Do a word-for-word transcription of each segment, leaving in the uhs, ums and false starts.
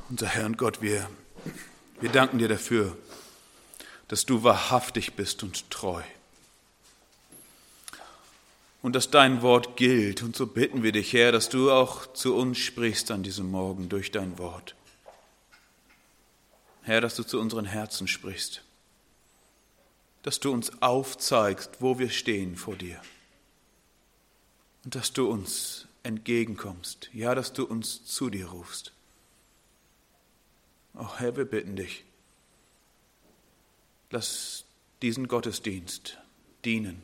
Unser Herr und Gott, wir, wir danken dir dafür, dass du wahrhaftig bist und treu. Und dass dein Wort gilt. Und so bitten wir dich, Herr, dass du auch zu uns sprichst an diesem Morgen durch dein Wort. Herr, dass du zu unseren Herzen sprichst. Dass du uns aufzeigst, wo wir stehen vor dir. Und dass du uns entgegenkommst. Ja, dass du uns zu dir rufst. Oh Herr, wir bitten dich, lass diesen Gottesdienst dienen,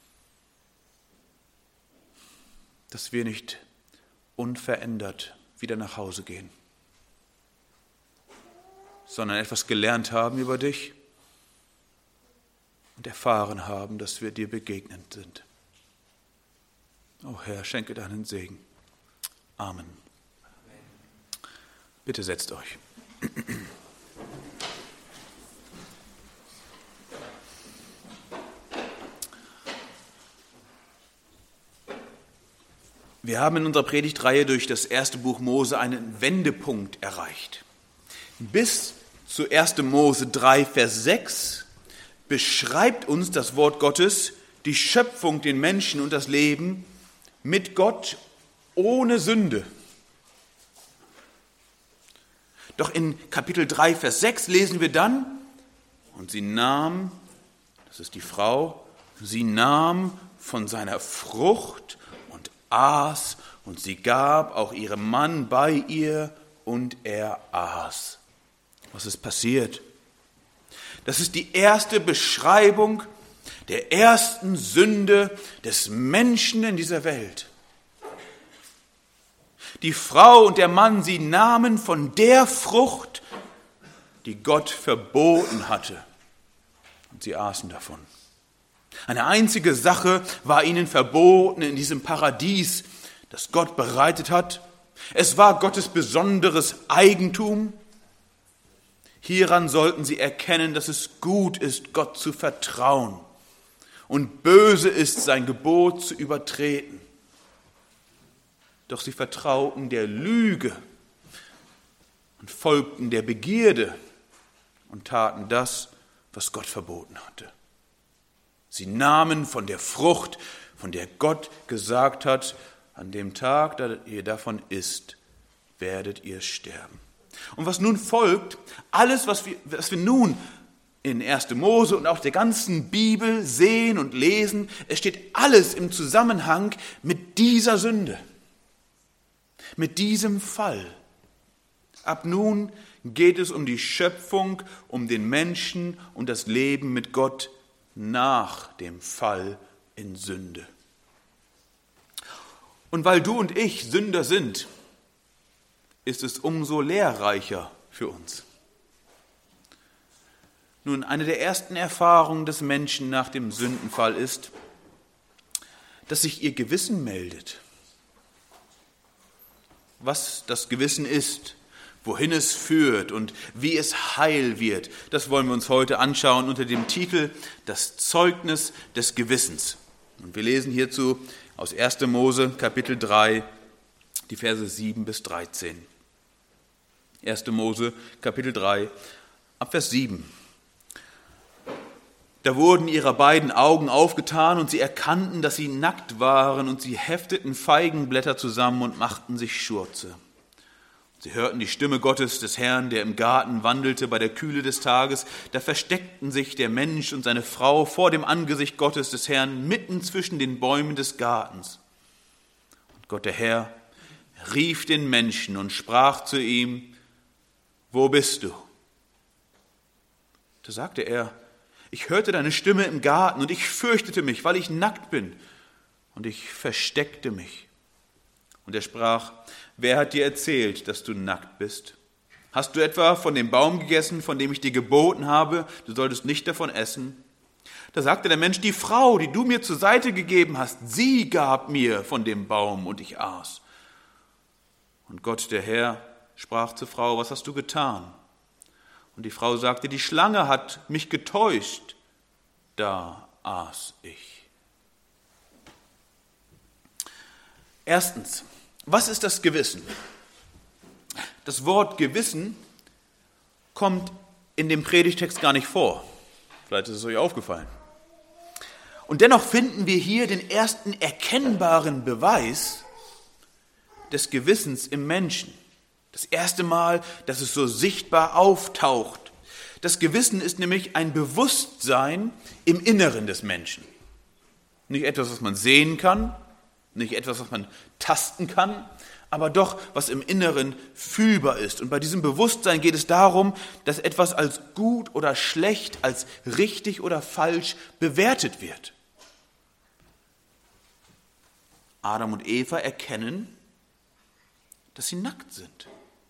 dass wir nicht unverändert wieder nach Hause gehen, sondern etwas gelernt haben über dich und erfahren haben, dass wir dir begegnet sind. Oh Herr, schenke deinen Segen. Amen. Bitte setzt euch. Wir haben in unserer Predigtreihe durch das erste Buch Mose einen Wendepunkt erreicht. Bis zu erste Mose drei, Vers sechs beschreibt uns das Wort Gottes die Schöpfung, den Menschen und das Leben mit Gott ohne Sünde. Doch in Kapitel drei, Vers sechs lesen wir dann, und sie nahm, das ist die Frau, sie nahm von seiner Frucht und aß, und sie gab auch ihrem Mann bei ihr, und er aß. Was ist passiert? Das ist die erste Beschreibung der ersten Sünde des Menschen in dieser Welt. Die Frau und der Mann, sie nahmen von der Frucht, die Gott verboten hatte, und sie aßen davon. Eine einzige Sache war ihnen verboten in diesem Paradies, das Gott bereitet hat. Es war Gottes besonderes Eigentum. Hieran sollten sie erkennen, dass es gut ist, Gott zu vertrauen und böse ist, sein Gebot zu übertreten. Doch sie vertrauten der Lüge und folgten der Begierde und taten das, was Gott verboten hatte. Sie nahmen von der Frucht, von der Gott gesagt hat, an dem Tag, da ihr davon isst, werdet ihr sterben. Und was nun folgt, alles, was wir, was wir nun in erste Mose und auch der ganzen Bibel sehen und lesen, es steht alles im Zusammenhang mit dieser Sünde. Mit diesem Fall. Ab nun geht es um die Schöpfung, um den Menschen und das Leben mit Gott nach dem Fall in Sünde. Und weil du und ich Sünder sind, ist es umso lehrreicher für uns. Nun, eine der ersten Erfahrungen des Menschen nach dem Sündenfall ist, dass sich ihr Gewissen meldet. Was das Gewissen ist, wohin es führt und wie es heil wird, das wollen wir uns heute anschauen unter dem Titel Das Zeugnis des Gewissens. Und wir lesen hierzu aus erste Mose, Kapitel drei, die Verse sieben bis dreizehn. erste Mose, Kapitel drei, ab Vers sieben. Da wurden ihre beiden Augen aufgetan und sie erkannten, dass sie nackt waren, und sie hefteten Feigenblätter zusammen und machten sich Schurze. Sie hörten die Stimme Gottes des Herrn, der im Garten wandelte bei der Kühle des Tages. Da versteckten sich der Mensch und seine Frau vor dem Angesicht Gottes des Herrn mitten zwischen den Bäumen des Gartens. Und Gott der Herr rief den Menschen und sprach zu ihm: Wo bist du? Da sagte er: Ich hörte deine Stimme im Garten, und ich fürchtete mich, weil ich nackt bin, und ich versteckte mich. Und er sprach: Wer hat dir erzählt, dass du nackt bist? Hast du etwa von dem Baum gegessen, von dem ich dir geboten habe, du solltest nicht davon essen? Da sagte der Mensch: Die Frau, die du mir zur Seite gegeben hast, sie gab mir von dem Baum, und ich aß. Und Gott, der Herr, sprach zur Frau: Was hast du getan? Und die Frau sagte: Die Schlange hat mich getäuscht, da aß ich. Erstens, was ist das Gewissen? Das Wort Gewissen kommt in dem Predigtext gar nicht vor. Vielleicht ist es euch aufgefallen. Und dennoch finden wir hier den ersten erkennbaren Beweis des Gewissens im Menschen. Das erste Mal, dass es so sichtbar auftaucht. Das Gewissen ist nämlich ein Bewusstsein im Inneren des Menschen. Nicht etwas, was man sehen kann, nicht etwas, was man tasten kann, aber doch, was im Inneren fühlbar ist. Und bei diesem Bewusstsein geht es darum, dass etwas als gut oder schlecht, als richtig oder falsch bewertet wird. Adam und Eva erkennen, dass sie nackt sind.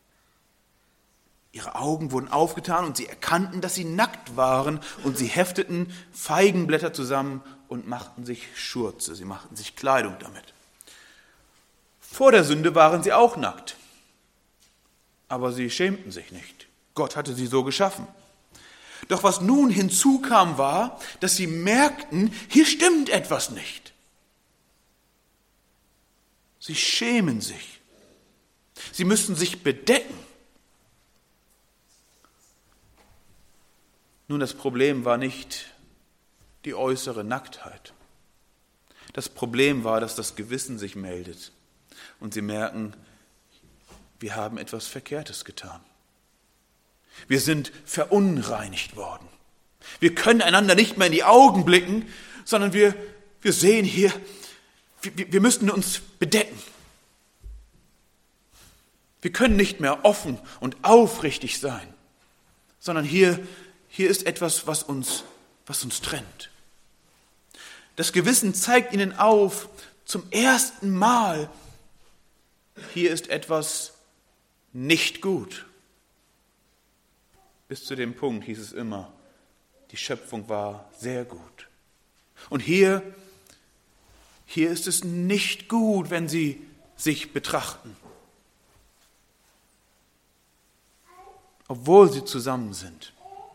Ihre Augen wurden aufgetan und sie erkannten, dass sie nackt waren, und sie hefteten Feigenblätter zusammen und machten sich Schurze, sie machten sich Kleidung damit. Vor der Sünde waren sie auch nackt, aber sie schämten sich nicht. Gott hatte sie so geschaffen. Doch was nun hinzukam, war, dass sie merkten, hier stimmt etwas nicht. Sie schämen sich. Sie müssten sich bedecken. Nun, das Problem war nicht die äußere Nacktheit. Das Problem war, dass das Gewissen sich meldet und sie merken, wir haben etwas Verkehrtes getan. Wir sind verunreinigt worden. Wir können einander nicht mehr in die Augen blicken, sondern wir, wir sehen hier, wir, wir müssen uns bedecken. Wir können nicht mehr offen und aufrichtig sein, sondern hier, hier ist etwas, was uns, was uns trennt. Das Gewissen zeigt ihnen auf, zum ersten Mal, hier ist etwas nicht gut. Bis zu dem Punkt hieß es immer, die Schöpfung war sehr gut. Und hier, hier ist es nicht gut, wenn sie sich betrachten. Obwohl sie zusammen sind.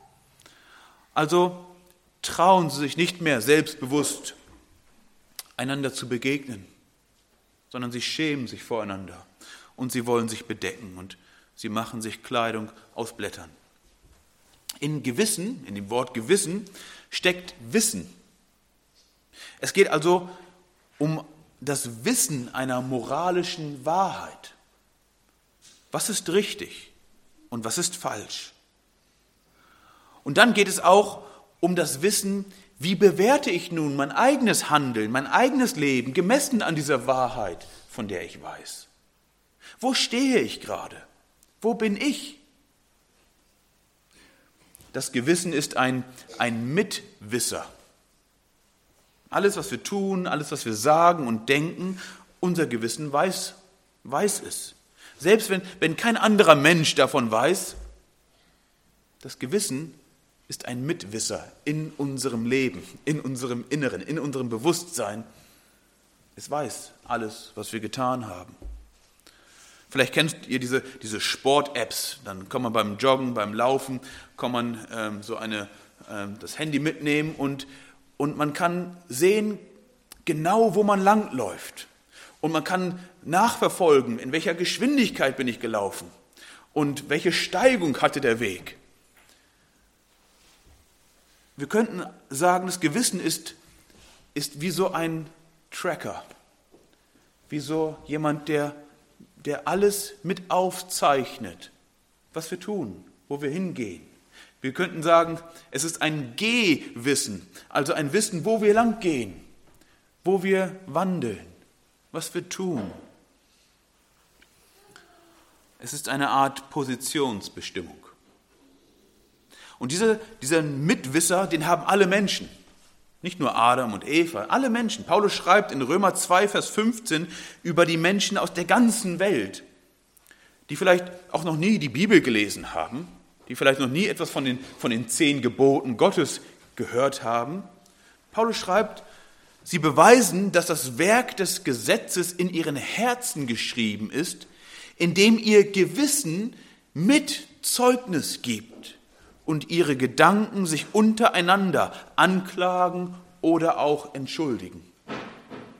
Also trauen sie sich nicht mehr selbstbewusst, einander zu begegnen, sondern sie schämen sich voreinander und sie wollen sich bedecken und sie machen sich Kleidung aus Blättern. In Gewissen, in dem Wort Gewissen, steckt Wissen. Es geht also um das Wissen einer moralischen Wahrheit. Was ist richtig und was ist falsch? Und dann geht es auch um das Wissen, wie bewerte ich nun mein eigenes Handeln, mein eigenes Leben, gemessen an dieser Wahrheit, von der ich weiß. Wo stehe ich gerade? Wo bin ich? Das Gewissen ist ein, ein Mitwisser. Alles, was wir tun, alles, was wir sagen und denken, unser Gewissen weiß, weiß es. Selbst wenn, wenn kein anderer Mensch davon weiß, das Gewissen ist ein Mitwisser in unserem Leben, in unserem Inneren, in unserem Bewusstsein. Es weiß alles, was wir getan haben. Vielleicht kennt ihr diese, diese Sport-Apps, dann kann man beim Joggen, beim Laufen, kann man ähm, so eine, ähm, das Handy mitnehmen und, und man kann sehen, genau wo man langläuft. Und man kann nachverfolgen, in welcher Geschwindigkeit bin ich gelaufen und welche Steigung hatte der Weg. Wir könnten sagen, das Gewissen ist, ist wie so ein Tracker, wie so jemand, der, der alles mit aufzeichnet, was wir tun, wo wir hingehen. Wir könnten sagen, es ist ein Gehwissen, also ein Wissen, wo wir lang gehen, wo wir wandeln, was wir tun. Es ist eine Art Positionsbestimmung. Und diese, dieser Mitwisser, den haben alle Menschen, nicht nur Adam und Eva, alle Menschen. Paulus schreibt in Römer zwei, Vers fünfzehn über die Menschen aus der ganzen Welt, die vielleicht auch noch nie die Bibel gelesen haben, die vielleicht noch nie etwas von den, von den zehn Geboten Gottes gehört haben. Paulus schreibt, sie beweisen, dass das Werk des Gesetzes in ihren Herzen geschrieben ist, indem ihr Gewissen mit Zeugnis gibt und ihre Gedanken sich untereinander anklagen oder auch entschuldigen.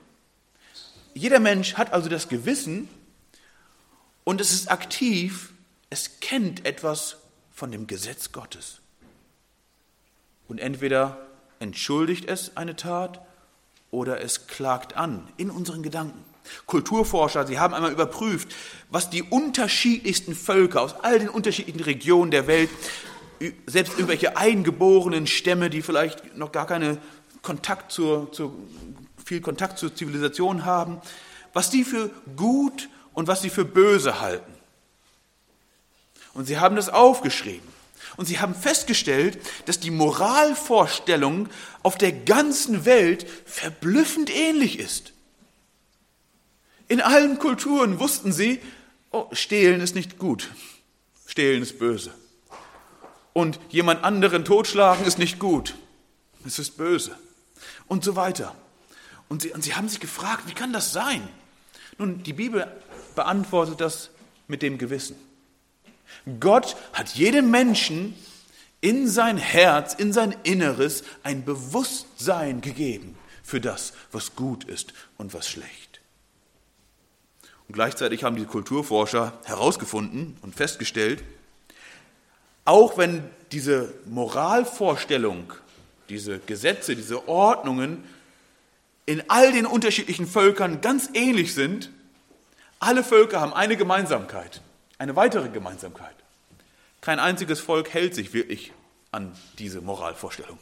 Jeder Mensch hat also das Gewissen und es ist aktiv, es kennt etwas von dem Gesetz Gottes. Und entweder entschuldigt es eine Tat oder es klagt an in unseren Gedanken. Kulturforscher, sie haben einmal überprüft, was die unterschiedlichsten Völker aus all den unterschiedlichen Regionen der Welt, selbst irgendwelche eingeborenen Stämme, die vielleicht noch gar keine Kontakt zur, zur, viel Kontakt zur Zivilisation haben, was die für gut und was sie für böse halten. Und sie haben das aufgeschrieben. Und sie haben festgestellt, dass die Moralvorstellung auf der ganzen Welt verblüffend ähnlich ist. In allen Kulturen wussten sie, oh, stehlen ist nicht gut, stehlen ist böse. Und jemand anderen totschlagen ist nicht gut, es ist böse. Und so weiter. Und sie, und sie haben sich gefragt, wie kann das sein? Nun, die Bibel beantwortet das mit dem Gewissen. Gott hat jedem Menschen in sein Herz, in sein Inneres ein Bewusstsein gegeben für das, was gut ist und was schlecht. Und gleichzeitig haben die Kulturforscher herausgefunden und festgestellt, auch wenn diese Moralvorstellung, diese Gesetze, diese Ordnungen in all den unterschiedlichen Völkern ganz ähnlich sind, alle Völker haben eine Gemeinsamkeit, eine weitere Gemeinsamkeit. Kein einziges Volk hält sich wirklich an diese Moralvorstellung.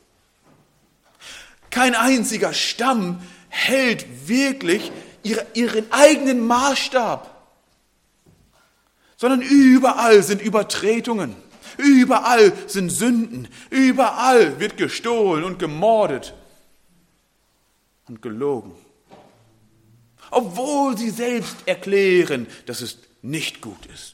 Kein einziger Stamm hält wirklich ihre, ihren eigenen Maßstab, sondern überall sind Übertretungen, überall sind Sünden, überall wird gestohlen und gemordet und gelogen. Obwohl sie selbst erklären, dass es nicht gut ist.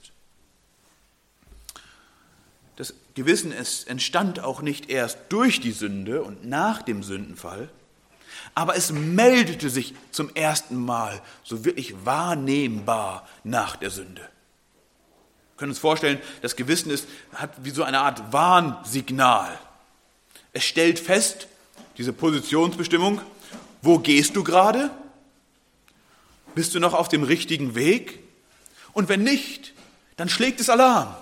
Das Gewissen es entstand auch nicht erst durch die Sünde und nach dem Sündenfall, aber es meldete sich zum ersten Mal so wirklich wahrnehmbar nach der Sünde. Wir können uns vorstellen, das Gewissen ist, hat wie so eine Art Warnsignal. Es stellt fest, diese Positionsbestimmung, wo gehst du gerade? Bist du noch auf dem richtigen Weg? Und wenn nicht, dann schlägt es Alarm.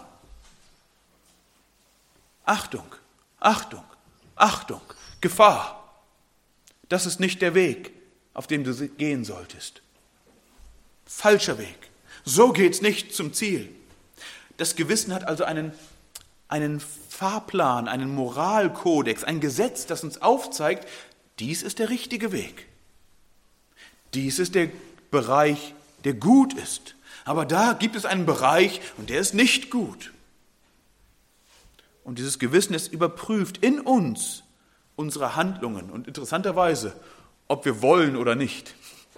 Achtung, Achtung, Achtung, Gefahr. Das ist nicht der Weg, auf dem du gehen solltest. Falscher Weg. So geht's nicht zum Ziel. Das Gewissen hat also einen, einen Fahrplan, einen Moralkodex, ein Gesetz, das uns aufzeigt, dies ist der richtige Weg. Dies ist der Bereich, der gut ist. Aber da gibt es einen Bereich und der ist nicht gut. Und dieses Gewissen, es überprüft in uns unsere Handlungen und interessanterweise, ob wir wollen oder nicht.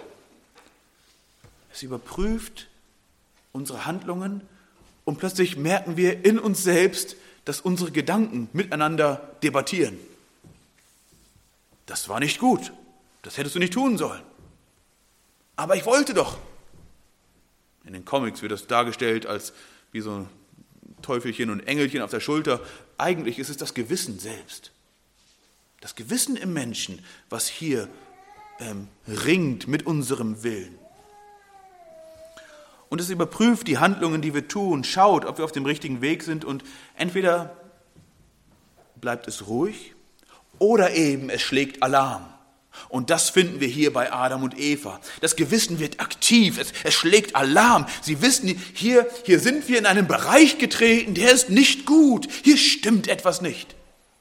Es überprüft unsere Handlungen und plötzlich merken wir in uns selbst, dass unsere Gedanken miteinander debattieren. Das war nicht gut, das hättest du nicht tun sollen. Aber ich wollte doch. In den Comics wird das dargestellt als wie so ein Teufelchen und Engelchen auf der Schulter. Eigentlich ist es das Gewissen selbst. Das Gewissen im Menschen, was hier ähm, ringt mit unserem Willen. Und es überprüft die Handlungen, die wir tun, schaut, ob wir auf dem richtigen Weg sind und entweder bleibt es ruhig oder eben es schlägt Alarm. Und das finden wir hier bei Adam und Eva. Das Gewissen wird aktiv, es, es schlägt Alarm. Sie wissen, hier, hier sind wir in einen Bereich getreten, der ist nicht gut. Hier stimmt etwas nicht.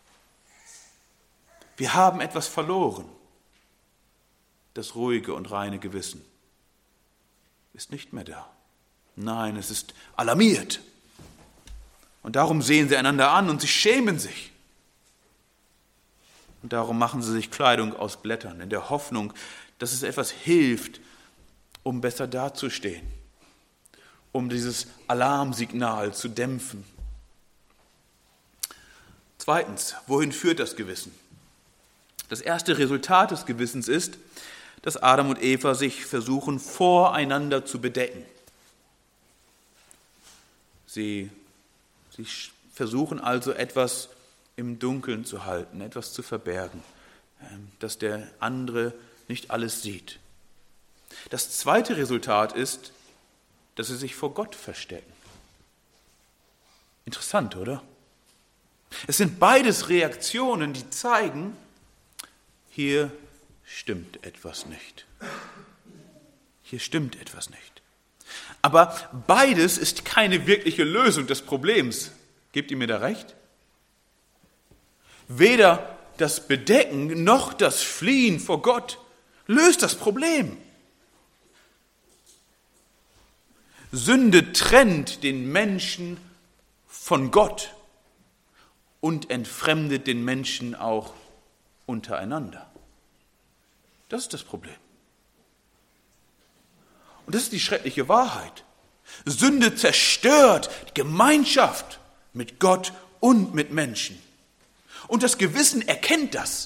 Wir haben etwas verloren. Das ruhige und reine Gewissen ist nicht mehr da. Nein, es ist alarmiert. Und darum sehen sie einander an und sie schämen sich. Und darum machen sie sich Kleidung aus Blättern, in der Hoffnung, dass es etwas hilft, um besser dazustehen, um dieses Alarmsignal zu dämpfen. Zweitens, wohin führt das Gewissen? Das erste Resultat des Gewissens ist, dass Adam und Eva sich versuchen, voreinander zu bedecken. Sie, sie versuchen also etwas im Dunkeln zu halten, etwas zu verbergen, dass der andere nicht alles sieht. Das zweite Resultat ist, dass sie sich vor Gott verstecken. Interessant, oder? Es sind beides Reaktionen, die zeigen, hier stimmt etwas nicht. Hier stimmt etwas nicht. Aber beides ist keine wirkliche Lösung des Problems. Gebt ihr mir da recht? Weder das Bedecken noch das Fliehen vor Gott löst das Problem. Sünde trennt den Menschen von Gott und entfremdet den Menschen auch untereinander. Das ist das Problem. Und das ist die schreckliche Wahrheit. Sünde zerstört die Gemeinschaft mit Gott und mit Menschen. Und das Gewissen erkennt das.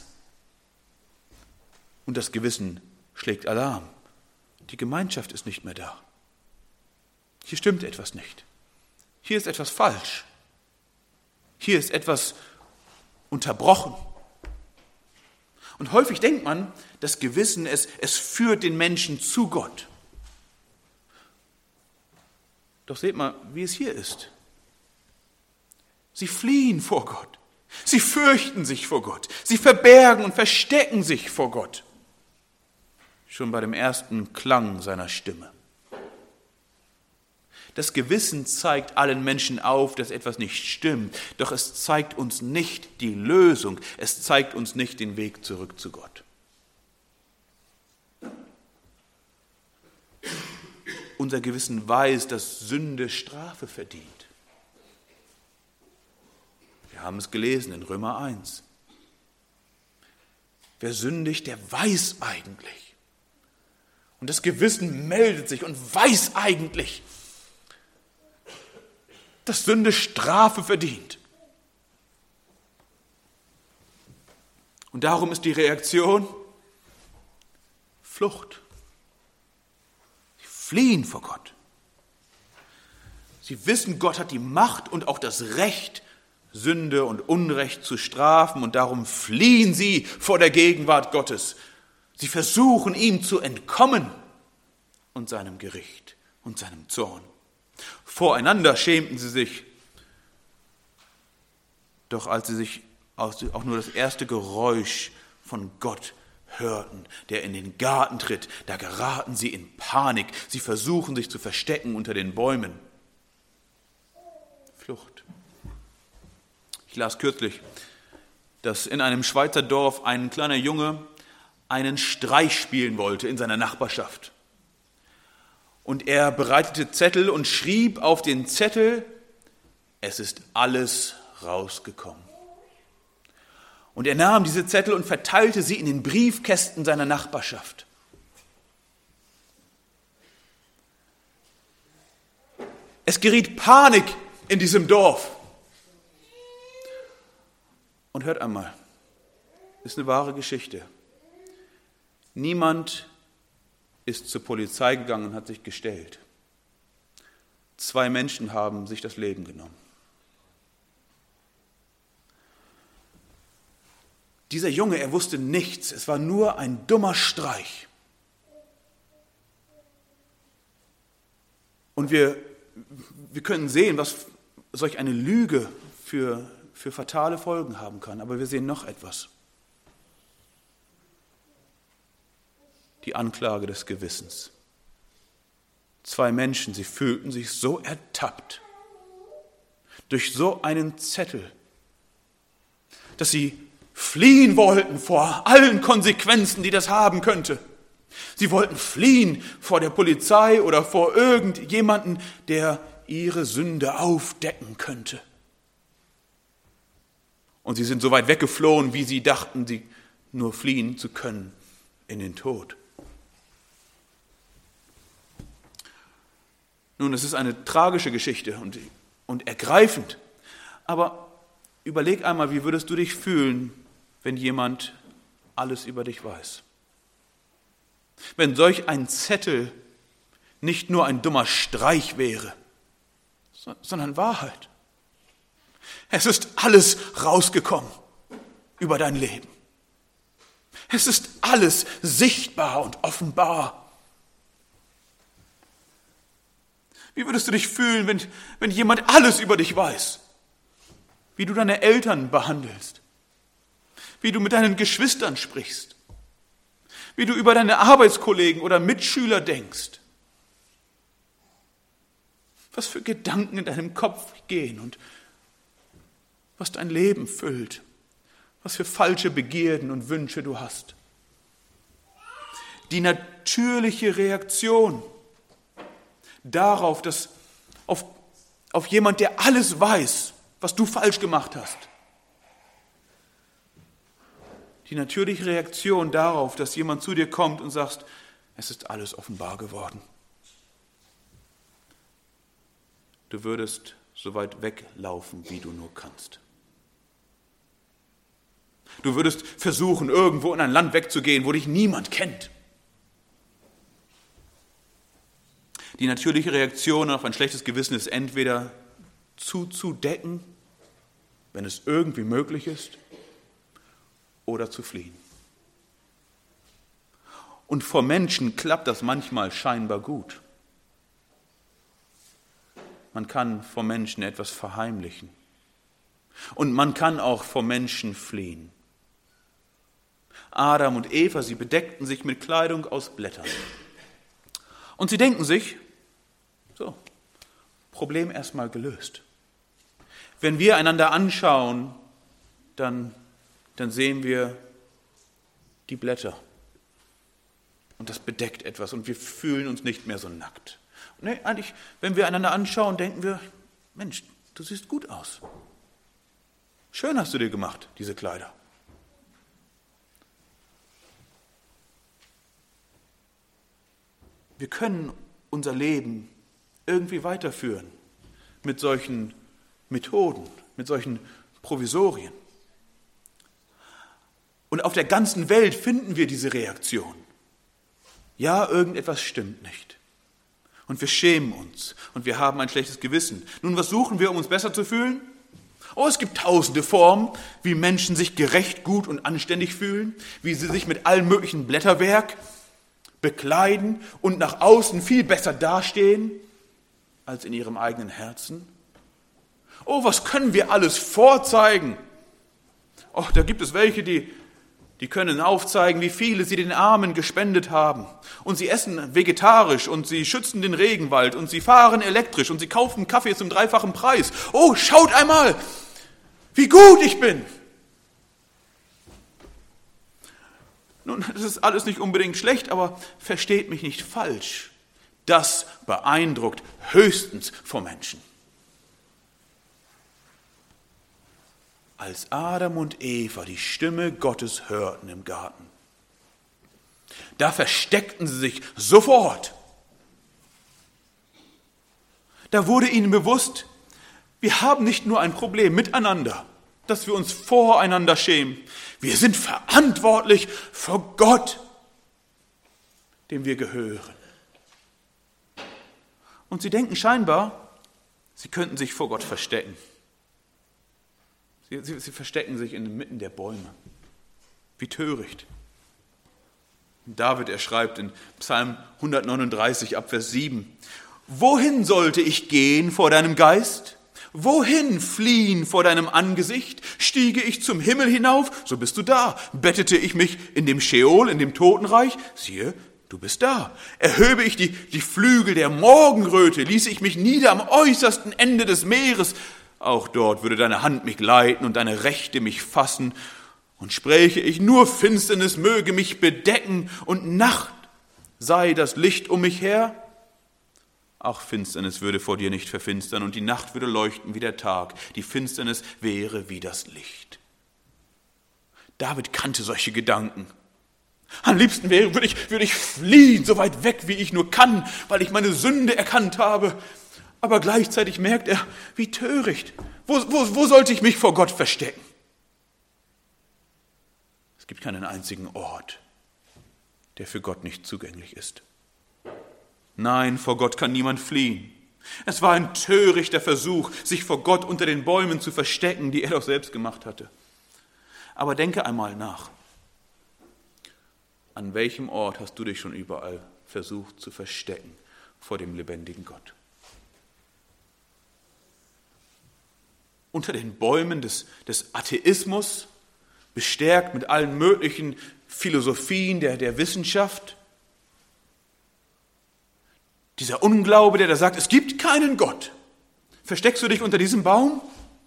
Und das Gewissen schlägt Alarm. Die Gemeinschaft ist nicht mehr da. Hier stimmt etwas nicht. Hier ist etwas falsch. Hier ist etwas unterbrochen. Und häufig denkt man, das Gewissen, es, es führt den Menschen zu Gott. Doch seht mal, wie es hier ist. Sie fliehen vor Gott. Sie fürchten sich vor Gott. Sie verbergen und verstecken sich vor Gott. Schon bei dem ersten Klang seiner Stimme. Das Gewissen zeigt allen Menschen auf, dass etwas nicht stimmt. Doch es zeigt uns nicht die Lösung. Es zeigt uns nicht den Weg zurück zu Gott. Unser Gewissen weiß, dass Sünde Strafe verdient. Wir haben es gelesen in Römer eins. Wer sündigt, der weiß eigentlich. Und das Gewissen meldet sich und weiß eigentlich, dass Sünde Strafe verdient. Und darum ist die Reaktion Flucht. Sie fliehen vor Gott. Sie wissen, Gott hat die Macht und auch das Recht, Sünde und Unrecht zu strafen, und darum fliehen sie vor der Gegenwart Gottes. Sie versuchen, ihm zu entkommen und seinem Gericht und seinem Zorn. Voreinander schämten sie sich, doch als sie sich auch nur das erste Geräusch von Gott hörten, der in den Garten tritt, da geraten sie in Panik. Sie versuchen, sich zu verstecken unter den Bäumen. Flucht. Ich las kürzlich, dass in einem Schweizer Dorf ein kleiner Junge einen Streich spielen wollte in seiner Nachbarschaft. Und er bereitete Zettel und schrieb auf den Zettel, es ist alles rausgekommen. Und er nahm diese Zettel und verteilte sie in den Briefkästen seiner Nachbarschaft. Es geriet Panik in diesem Dorf. Und hört einmal, das ist eine wahre Geschichte. Niemand ist zur Polizei gegangen und hat sich gestellt. Zwei Menschen haben sich das Leben genommen. Dieser Junge, er wusste nichts, es war nur ein dummer Streich. Und wir, wir können sehen, was solch eine Lüge für, für fatale Folgen haben kann, aber wir sehen noch etwas. Die Anklage des Gewissens. Zwei Menschen, sie fühlten sich so ertappt durch so einen Zettel, dass sie fliehen wollten vor allen Konsequenzen, die das haben könnte. Sie wollten fliehen vor der Polizei oder vor irgendjemanden, der ihre Sünde aufdecken könnte. Und sie sind so weit weggeflohen, wie sie dachten, sie nur fliehen zu können in den Tod. Nun, es ist eine tragische Geschichte und, und ergreifend. Aber überleg einmal, wie würdest du dich fühlen, wenn jemand alles über dich weiß? Wenn solch ein Zettel nicht nur ein dummer Streich wäre, sondern Wahrheit. Es ist alles rausgekommen über dein Leben. Es ist alles sichtbar und offenbar. Wie würdest du dich fühlen, wenn, wenn jemand alles über dich weiß? wie du deine Eltern behandelst, wie du mit deinen Geschwistern sprichst, wie du über deine Arbeitskollegen oder Mitschüler denkst, was für Gedanken in deinem Kopf gehen und was dein Leben füllt, was für falsche Begierden und Wünsche du hast. Die natürliche Reaktion darauf, dass auf, auf jemand, der alles weiß, was du falsch gemacht hast. Die natürliche Reaktion darauf, dass jemand zu dir kommt und sagt, es ist alles offenbar geworden. Du würdest so weit weglaufen, wie du nur kannst. Du würdest versuchen, irgendwo in ein Land wegzugehen, wo dich niemand kennt. Die natürliche Reaktion auf ein schlechtes Gewissen ist entweder zuzudecken, wenn es irgendwie möglich ist, oder zu fliehen. Und vor Menschen klappt das manchmal scheinbar gut. Man kann vor Menschen etwas verheimlichen. Und man kann auch vor Menschen fliehen. Adam und Eva, sie bedeckten sich mit Kleidung aus Blättern. Und sie denken sich, so, Problem erstmal gelöst. Wenn wir einander anschauen, dann, dann sehen wir die Blätter. Und das bedeckt etwas und wir fühlen uns nicht mehr so nackt. Und nee, eigentlich, wenn wir einander anschauen, denken wir, Mensch, du siehst gut aus. Schön hast du dir gemacht, diese Kleider. Wir können unser Leben irgendwie weiterführen mit solchen Methoden, mit solchen Provisorien. Und auf der ganzen Welt finden wir diese Reaktion. Ja, irgendetwas stimmt nicht. Und wir schämen uns und wir haben ein schlechtes Gewissen. Nun, was suchen wir, um uns besser zu fühlen? Oh, es gibt tausende Formen, wie Menschen sich gerecht, gut und anständig fühlen, wie sie sich mit allem möglichen Blätterwerk bekleiden und nach außen viel besser dastehen als in ihrem eigenen Herzen. Oh, was können wir alles vorzeigen? Oh, da gibt es welche, die, die können aufzeigen, wie viele sie den Armen gespendet haben. Und sie essen vegetarisch und sie schützen den Regenwald und sie fahren elektrisch und sie kaufen Kaffee zum dreifachen Preis. Oh, schaut einmal, wie gut ich bin. Nun, das ist alles nicht unbedingt schlecht, aber versteht mich nicht falsch. Das beeindruckt höchstens vor Menschen. Als Adam und Eva die Stimme Gottes hörten im Garten, da versteckten sie sich sofort. Da wurde ihnen bewusst, wir haben nicht nur ein Problem miteinander, dass wir uns voreinander schämen. Wir sind verantwortlich vor Gott, dem wir gehören. Und sie denken scheinbar, sie könnten sich vor Gott verstecken. Sie, sie, sie verstecken sich inmitten der Bäume. Wie töricht. David, er schreibt in Psalm hundertneununddreißig, ab Vers sieben, wohin sollte ich gehen vor deinem Geist? Wohin fliehen vor deinem Angesicht? Stiege ich zum Himmel hinauf, so bist du da. Bettete ich mich in dem Scheol, in dem Totenreich, siehe, du bist da. Erhöbe ich die, die Flügel der Morgenröte, ließe ich mich nieder am äußersten Ende des Meeres, auch dort würde deine Hand mich leiten und deine Rechte mich fassen. Und spräche ich, nur Finsternis möge mich bedecken und Nacht sei das Licht um mich her. Auch Finsternis würde vor dir nicht verfinstern und die Nacht würde leuchten wie der Tag. Die Finsternis wäre wie das Licht. David kannte solche Gedanken. Am liebsten wäre, würde ich, würde ich fliehen, so weit weg, wie ich nur kann, weil ich meine Sünde erkannt habe. Aber gleichzeitig merkt er, wie töricht. Wo, wo, wo sollte ich mich vor Gott verstecken? Es gibt keinen einzigen Ort, der für Gott nicht zugänglich ist. Nein, vor Gott kann niemand fliehen. Es war ein törichter Versuch, sich vor Gott unter den Bäumen zu verstecken, die er doch selbst gemacht hatte. Aber denke einmal nach. An welchem Ort hast du dich schon überall versucht zu verstecken vor dem lebendigen Gott? unter den Bäumen des, des Atheismus, bestärkt mit allen möglichen Philosophien der, der Wissenschaft. Dieser Unglaube, der da sagt, es gibt keinen Gott. Versteckst du dich unter diesem Baum?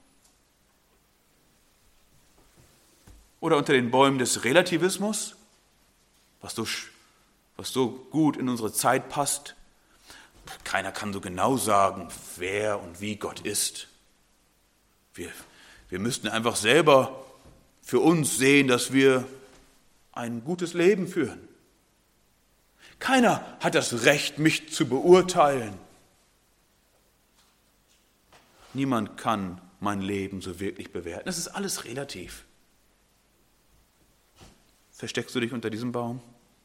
Oder unter den Bäumen des Relativismus, was so, was so gut in unsere Zeit passt? Keiner kann so genau sagen, wer und wie Gott ist. Wir, wir müssten einfach selber für uns sehen, dass wir ein gutes Leben führen. Keiner hat das Recht, mich zu beurteilen. Niemand kann mein Leben so wirklich bewerten. Das ist alles relativ. Versteckst du dich unter diesem Baum?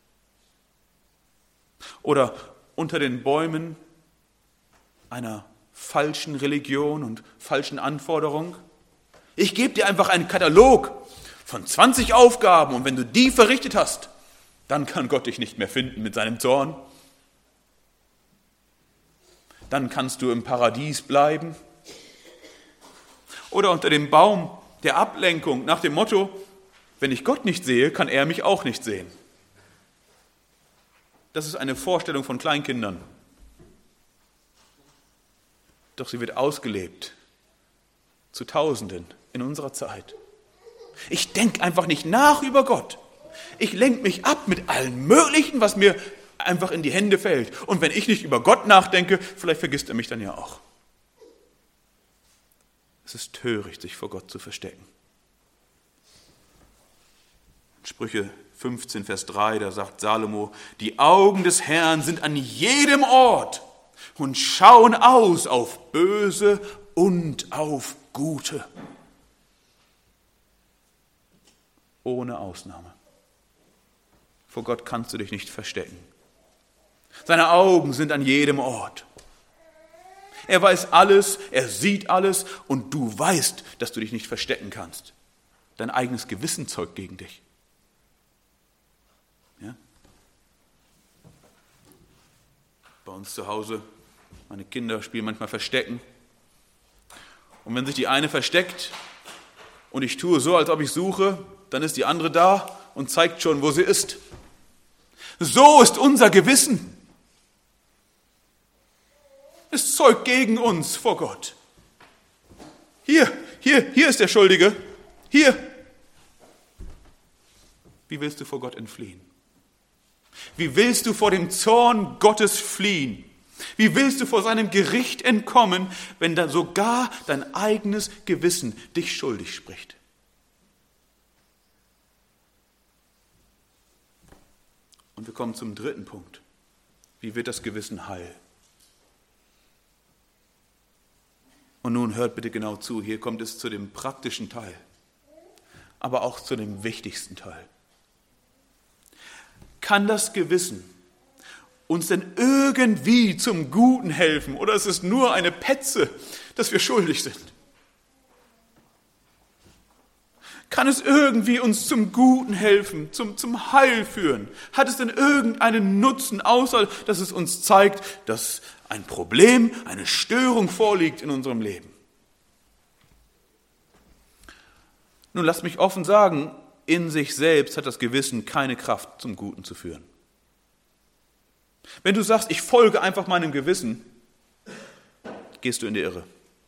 Oder unter den Bäumen einer falschen Religion und falschen Anforderung? Ich gebe dir einfach einen Katalog von zwanzig Aufgaben und wenn du die verrichtet hast, dann kann Gott dich nicht mehr finden mit seinem Zorn. Dann kannst du im Paradies bleiben. Oder unter dem Baum der Ablenkung nach dem Motto, wenn ich Gott nicht sehe, kann er mich auch nicht sehen. Das ist eine Vorstellung von Kleinkindern. Doch sie wird ausgelebt zu Tausenden in unserer Zeit. Ich denke einfach nicht nach über Gott. Ich lenke mich ab mit allem Möglichen, was mir einfach in die Hände fällt. Und wenn ich nicht über Gott nachdenke, vielleicht vergisst er mich dann ja auch. Es ist töricht, sich vor Gott zu verstecken. Sprüche fünfzehn, Vers drei, da sagt Salomo, die Augen des Herrn sind an jedem Ort und schauen aus auf Böse und auf Gute. Ohne Ausnahme. Vor Gott kannst du dich nicht verstecken. Seine Augen sind an jedem Ort. Er weiß alles, er sieht alles und du weißt, dass du dich nicht verstecken kannst. Dein eigenes Gewissen zeugt gegen dich. Ja? Bei uns zu Hause, meine Kinder spielen manchmal Verstecken. Und wenn sich die eine versteckt und ich tue so, als ob ich suche, dann ist die andere da und zeigt schon, wo sie ist. So ist unser Gewissen. Es zeugt gegen uns vor Gott. Hier, hier, hier ist der Schuldige. Hier. Wie willst du vor Gott entfliehen? Wie willst du vor dem Zorn Gottes fliehen? Wie willst du vor seinem Gericht entkommen, wenn da sogar dein eigenes Gewissen dich schuldig spricht? Und wir kommen zum dritten Punkt. Wie wird das Gewissen heil? Und nun hört bitte genau zu, hier kommt es zu dem praktischen Teil, aber auch zu dem wichtigsten Teil. Kann das Gewissen uns denn irgendwie zum Guten helfen oder ist es nur eine Petze, dass wir schuldig sind? Kann es irgendwie uns zum Guten helfen, zum, zum Heil führen? Hat es denn irgendeinen Nutzen, außer dass es uns zeigt, dass ein Problem, eine Störung vorliegt in unserem Leben? Nun, lasst mich offen sagen, in sich selbst hat das Gewissen keine Kraft, zum Guten zu führen. Wenn du sagst, ich folge einfach meinem Gewissen, gehst du in die Irre.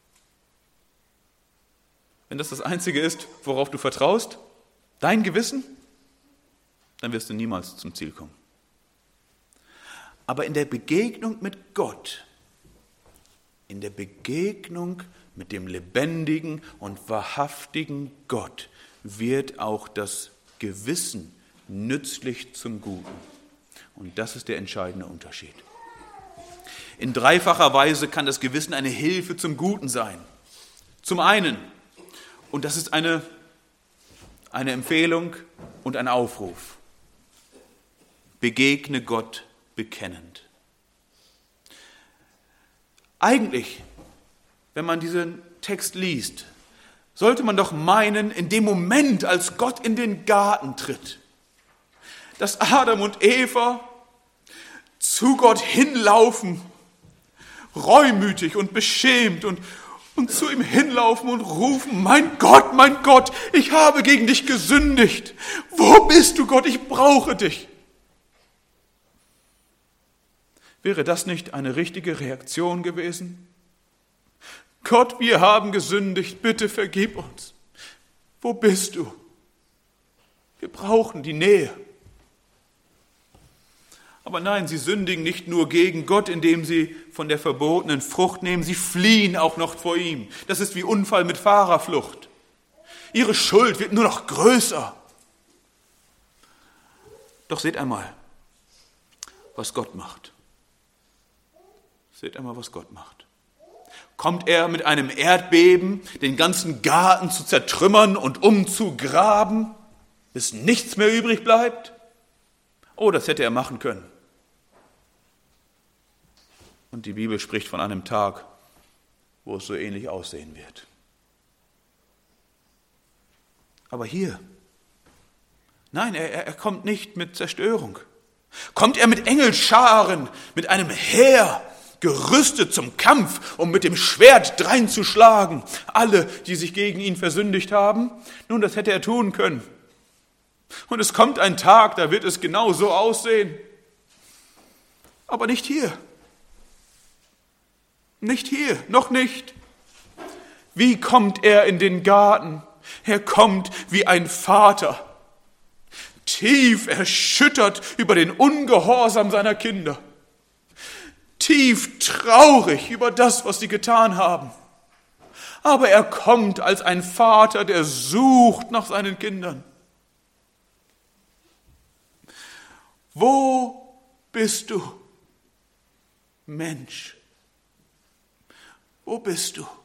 Wenn das das Einzige ist, worauf du vertraust, dein Gewissen, dann wirst du niemals zum Ziel kommen. Aber in der Begegnung mit Gott, in der Begegnung mit dem lebendigen und wahrhaftigen Gott, wird auch das Gewissen nützlich zum Guten. Und das ist der entscheidende Unterschied. In dreifacher Weise kann das Gewissen eine Hilfe zum Guten sein. Zum einen, und das ist eine, eine Empfehlung und ein Aufruf, begegne Gott bekennend. Eigentlich, wenn man diesen Text liest, sollte man doch meinen, in dem Moment, als Gott in den Garten tritt, dass Adam und Eva zu Gott hinlaufen, reumütig und beschämt und, und zu ihm hinlaufen und rufen, mein Gott, mein Gott, ich habe gegen dich gesündigt. Wo bist du, Gott? Ich brauche dich. Wäre das nicht eine richtige Reaktion gewesen? Gott, wir haben gesündigt, bitte vergib uns. Wo bist du? Wir brauchen die Nähe. Aber nein, sie sündigen nicht nur gegen Gott, indem sie von der verbotenen Frucht nehmen, sie fliehen auch noch vor ihm. Das ist wie Unfall mit Fahrerflucht. Ihre Schuld wird nur noch größer. Doch seht einmal, was Gott macht. Seht einmal, was Gott macht. Kommt er mit einem Erdbeben, den ganzen Garten zu zertrümmern und umzugraben, bis nichts mehr übrig bleibt? Oh, das hätte er machen können. Und die Bibel spricht von einem Tag, wo es so ähnlich aussehen wird. Aber hier, nein, er, er kommt nicht mit Zerstörung. Kommt er mit Engelscharen, mit einem Heer, gerüstet zum Kampf, um mit dem Schwert dreinzuschlagen, alle, die sich gegen ihn versündigt haben? Nun, das hätte er tun können. Und es kommt ein Tag, da wird es genau so aussehen. Aber nicht hier. Nicht hier, noch nicht. Wie kommt er in den Garten? Er kommt wie ein Vater, tief erschüttert über den Ungehorsam seiner Kinder, tief traurig über das, was sie getan haben. Aber er kommt als ein Vater, der sucht nach seinen Kindern. Wo bist du, Mensch? Wo bist du?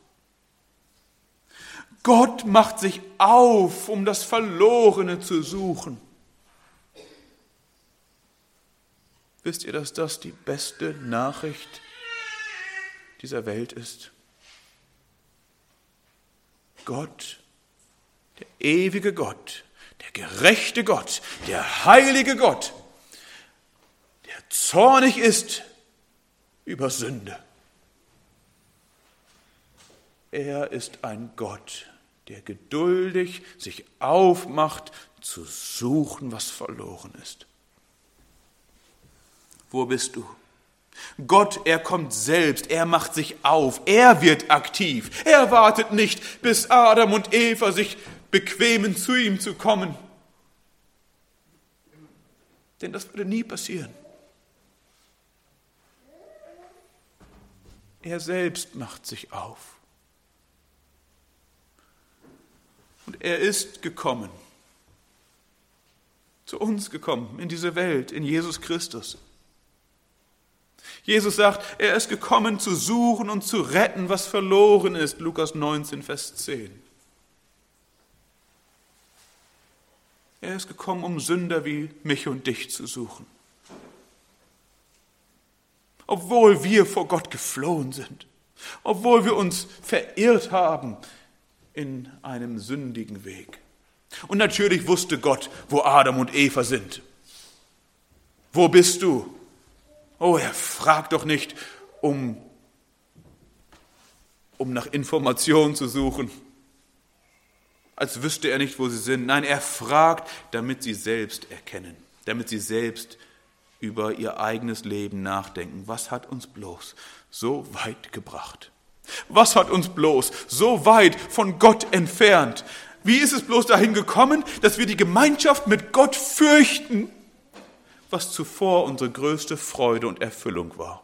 Gott macht sich auf, um das Verlorene zu suchen. Wisst ihr, dass das die beste Nachricht dieser Welt ist? Gott, der ewige Gott, der gerechte Gott, der heilige Gott, der zornig ist über Sünde. Er ist ein Gott, der geduldig sich aufmacht, zu suchen, was verloren ist. Wo bist du? Gott, er kommt selbst, er macht sich auf, er wird aktiv. Er wartet nicht, bis Adam und Eva sich bequemen, zu ihm zu kommen. Denn das würde nie passieren. Er selbst macht sich auf. Und er ist gekommen, zu uns gekommen, in diese Welt, in Jesus Christus. Jesus sagt, er ist gekommen, zu suchen und zu retten, was verloren ist. Lukas neunzehn, Vers zehn. Er ist gekommen, um Sünder wie mich und dich zu suchen. Obwohl wir vor Gott geflohen sind, obwohl wir uns verirrt haben in einem sündigen Weg. Und natürlich wusste Gott, wo Adam und Eva sind. Wo bist du? Oh, er fragt doch nicht, um, um nach Informationen zu suchen, als wüsste er nicht, wo sie sind. Nein, er fragt, damit sie selbst erkennen, damit sie selbst über ihr eigenes Leben nachdenken. Was hat uns bloß so weit gebracht? Was hat uns bloß so weit von Gott entfernt? Wie ist es bloß dahin gekommen, dass wir die Gemeinschaft mit Gott fürchten, was zuvor unsere größte Freude und Erfüllung war?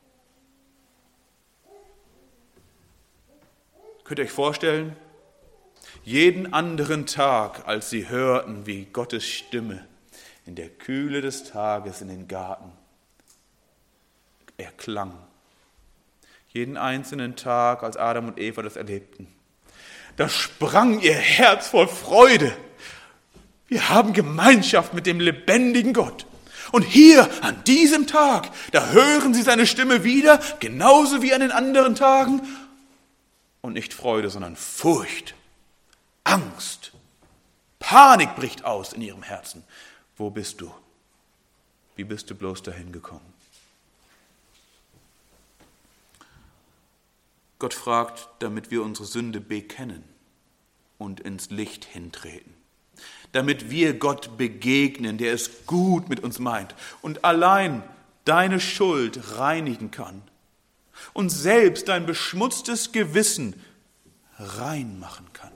Könnt ihr euch vorstellen, jeden anderen Tag, als sie hörten, wie Gottes Stimme in der Kühle des Tages in den Garten erklang, jeden einzelnen Tag, als Adam und Eva das erlebten, da sprang ihr Herz voll Freude. Wir haben Gemeinschaft mit dem lebendigen Gott. Und hier, an diesem Tag, da hören sie seine Stimme wieder, genauso wie an den anderen Tagen. Und nicht Freude, sondern Furcht, Angst, Panik bricht aus in ihrem Herzen. Wo bist du? Wie bist du bloß dahin gekommen? Gott fragt, damit wir unsere Sünde bekennen und ins Licht hintreten. Damit wir Gott begegnen, der es gut mit uns meint und allein deine Schuld reinigen kann und selbst dein beschmutztes Gewissen rein machen kann.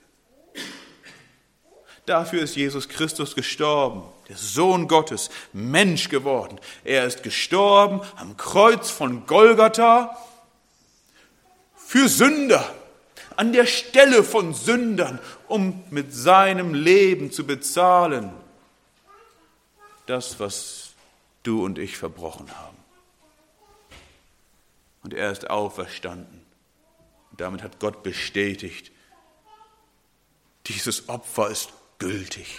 Dafür ist Jesus Christus gestorben, der Sohn Gottes, Mensch geworden. Er ist gestorben am Kreuz von Golgatha für Sünder, an der Stelle von Sündern, um mit seinem Leben zu bezahlen, das, was du und ich verbrochen haben. Und er ist auferstanden. Und damit hat Gott bestätigt, dieses Opfer ist gültig.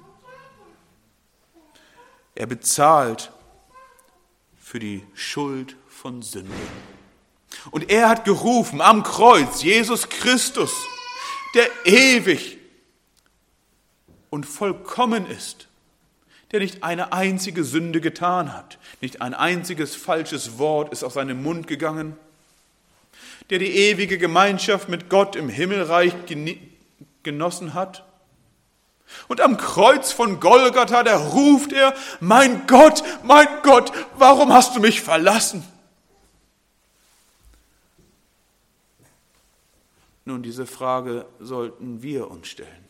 Er bezahlt für die Schuld von Sündern. Und er hat gerufen am Kreuz, Jesus Christus, der ewig und vollkommen ist, der nicht eine einzige Sünde getan hat, nicht ein einziges falsches Wort ist aus seinem Mund gegangen, der die ewige Gemeinschaft mit Gott im Himmelreich genossen hat. Und am Kreuz von Golgatha, da ruft er, mein Gott, mein Gott, warum hast du mich verlassen? Nun, diese Frage sollten wir uns stellen.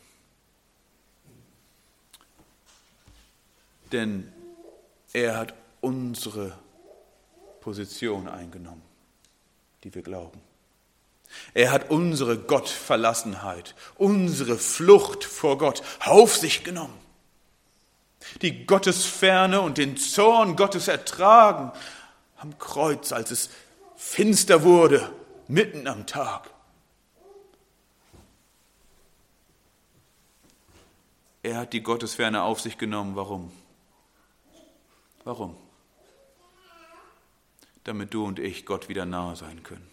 Denn er hat unsere Position eingenommen, die wir glauben. Er hat unsere Gottverlassenheit, unsere Flucht vor Gott auf sich genommen. Die Gottesferne und den Zorn Gottes ertragen am Kreuz, als es finster wurde, mitten am Tag. Er hat die Gottesferne auf sich genommen. Warum? Warum? Damit du und ich Gott wieder nahe sein können.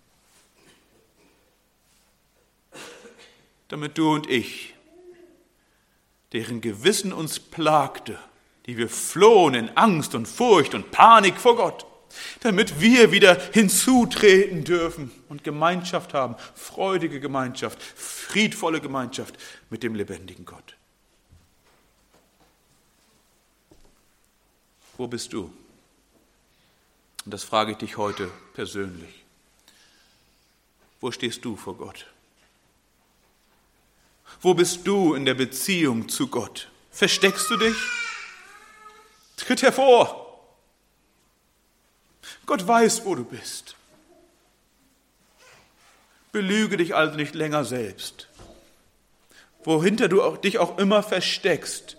Damit du und ich, deren Gewissen uns plagte, die wir flohen in Angst und Furcht und Panik vor Gott, damit wir wieder hinzutreten dürfen und Gemeinschaft haben, freudige Gemeinschaft, friedvolle Gemeinschaft mit dem lebendigen Gott. Wo bist du? Und das frage ich dich heute persönlich. Wo stehst du vor Gott? Wo bist du in der Beziehung zu Gott? Versteckst du dich? Tritt hervor. Gott weiß, wo du bist. Belüge dich also nicht länger selbst. Wohinter du auch, dich auch immer versteckst,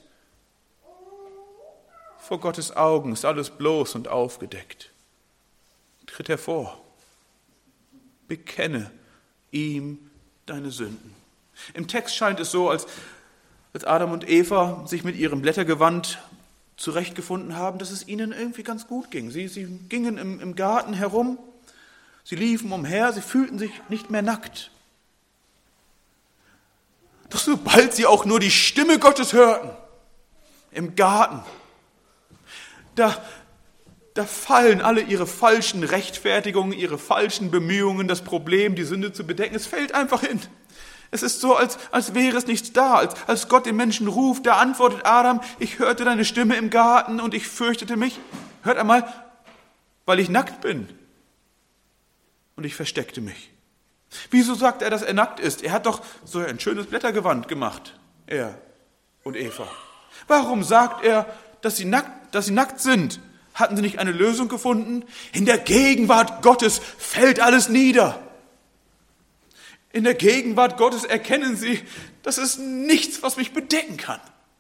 vor Gottes Augen ist alles bloß und aufgedeckt. Tritt hervor. Bekenne ihm deine Sünden. Im Text scheint es so, als, als Adam und Eva sich mit ihrem Blättergewand zurechtgefunden haben, dass es ihnen irgendwie ganz gut ging. Sie, sie gingen im, im Garten herum, sie liefen umher, sie fühlten sich nicht mehr nackt. Doch sobald sie auch nur die Stimme Gottes hörten, im Garten, Da, da fallen alle ihre falschen Rechtfertigungen, ihre falschen Bemühungen, das Problem, die Sünde zu bedecken. Es fällt einfach hin. Es ist so, als, als wäre es nichts da. Als, als Gott den Menschen ruft, da antwortet Adam, ich hörte deine Stimme im Garten und ich fürchtete mich. Hört einmal, weil ich nackt bin. Und ich versteckte mich. Wieso sagt er, dass er nackt ist? Er hat doch so ein schönes Blättergewand gemacht, er und Eva. Warum sagt er, dass sie nackt, dass sie nackt sind? Hatten sie nicht eine Lösung gefunden? In der Gegenwart Gottes fällt alles nieder. In der Gegenwart Gottes erkennen sie, das ist nichts, was mich bedecken kann.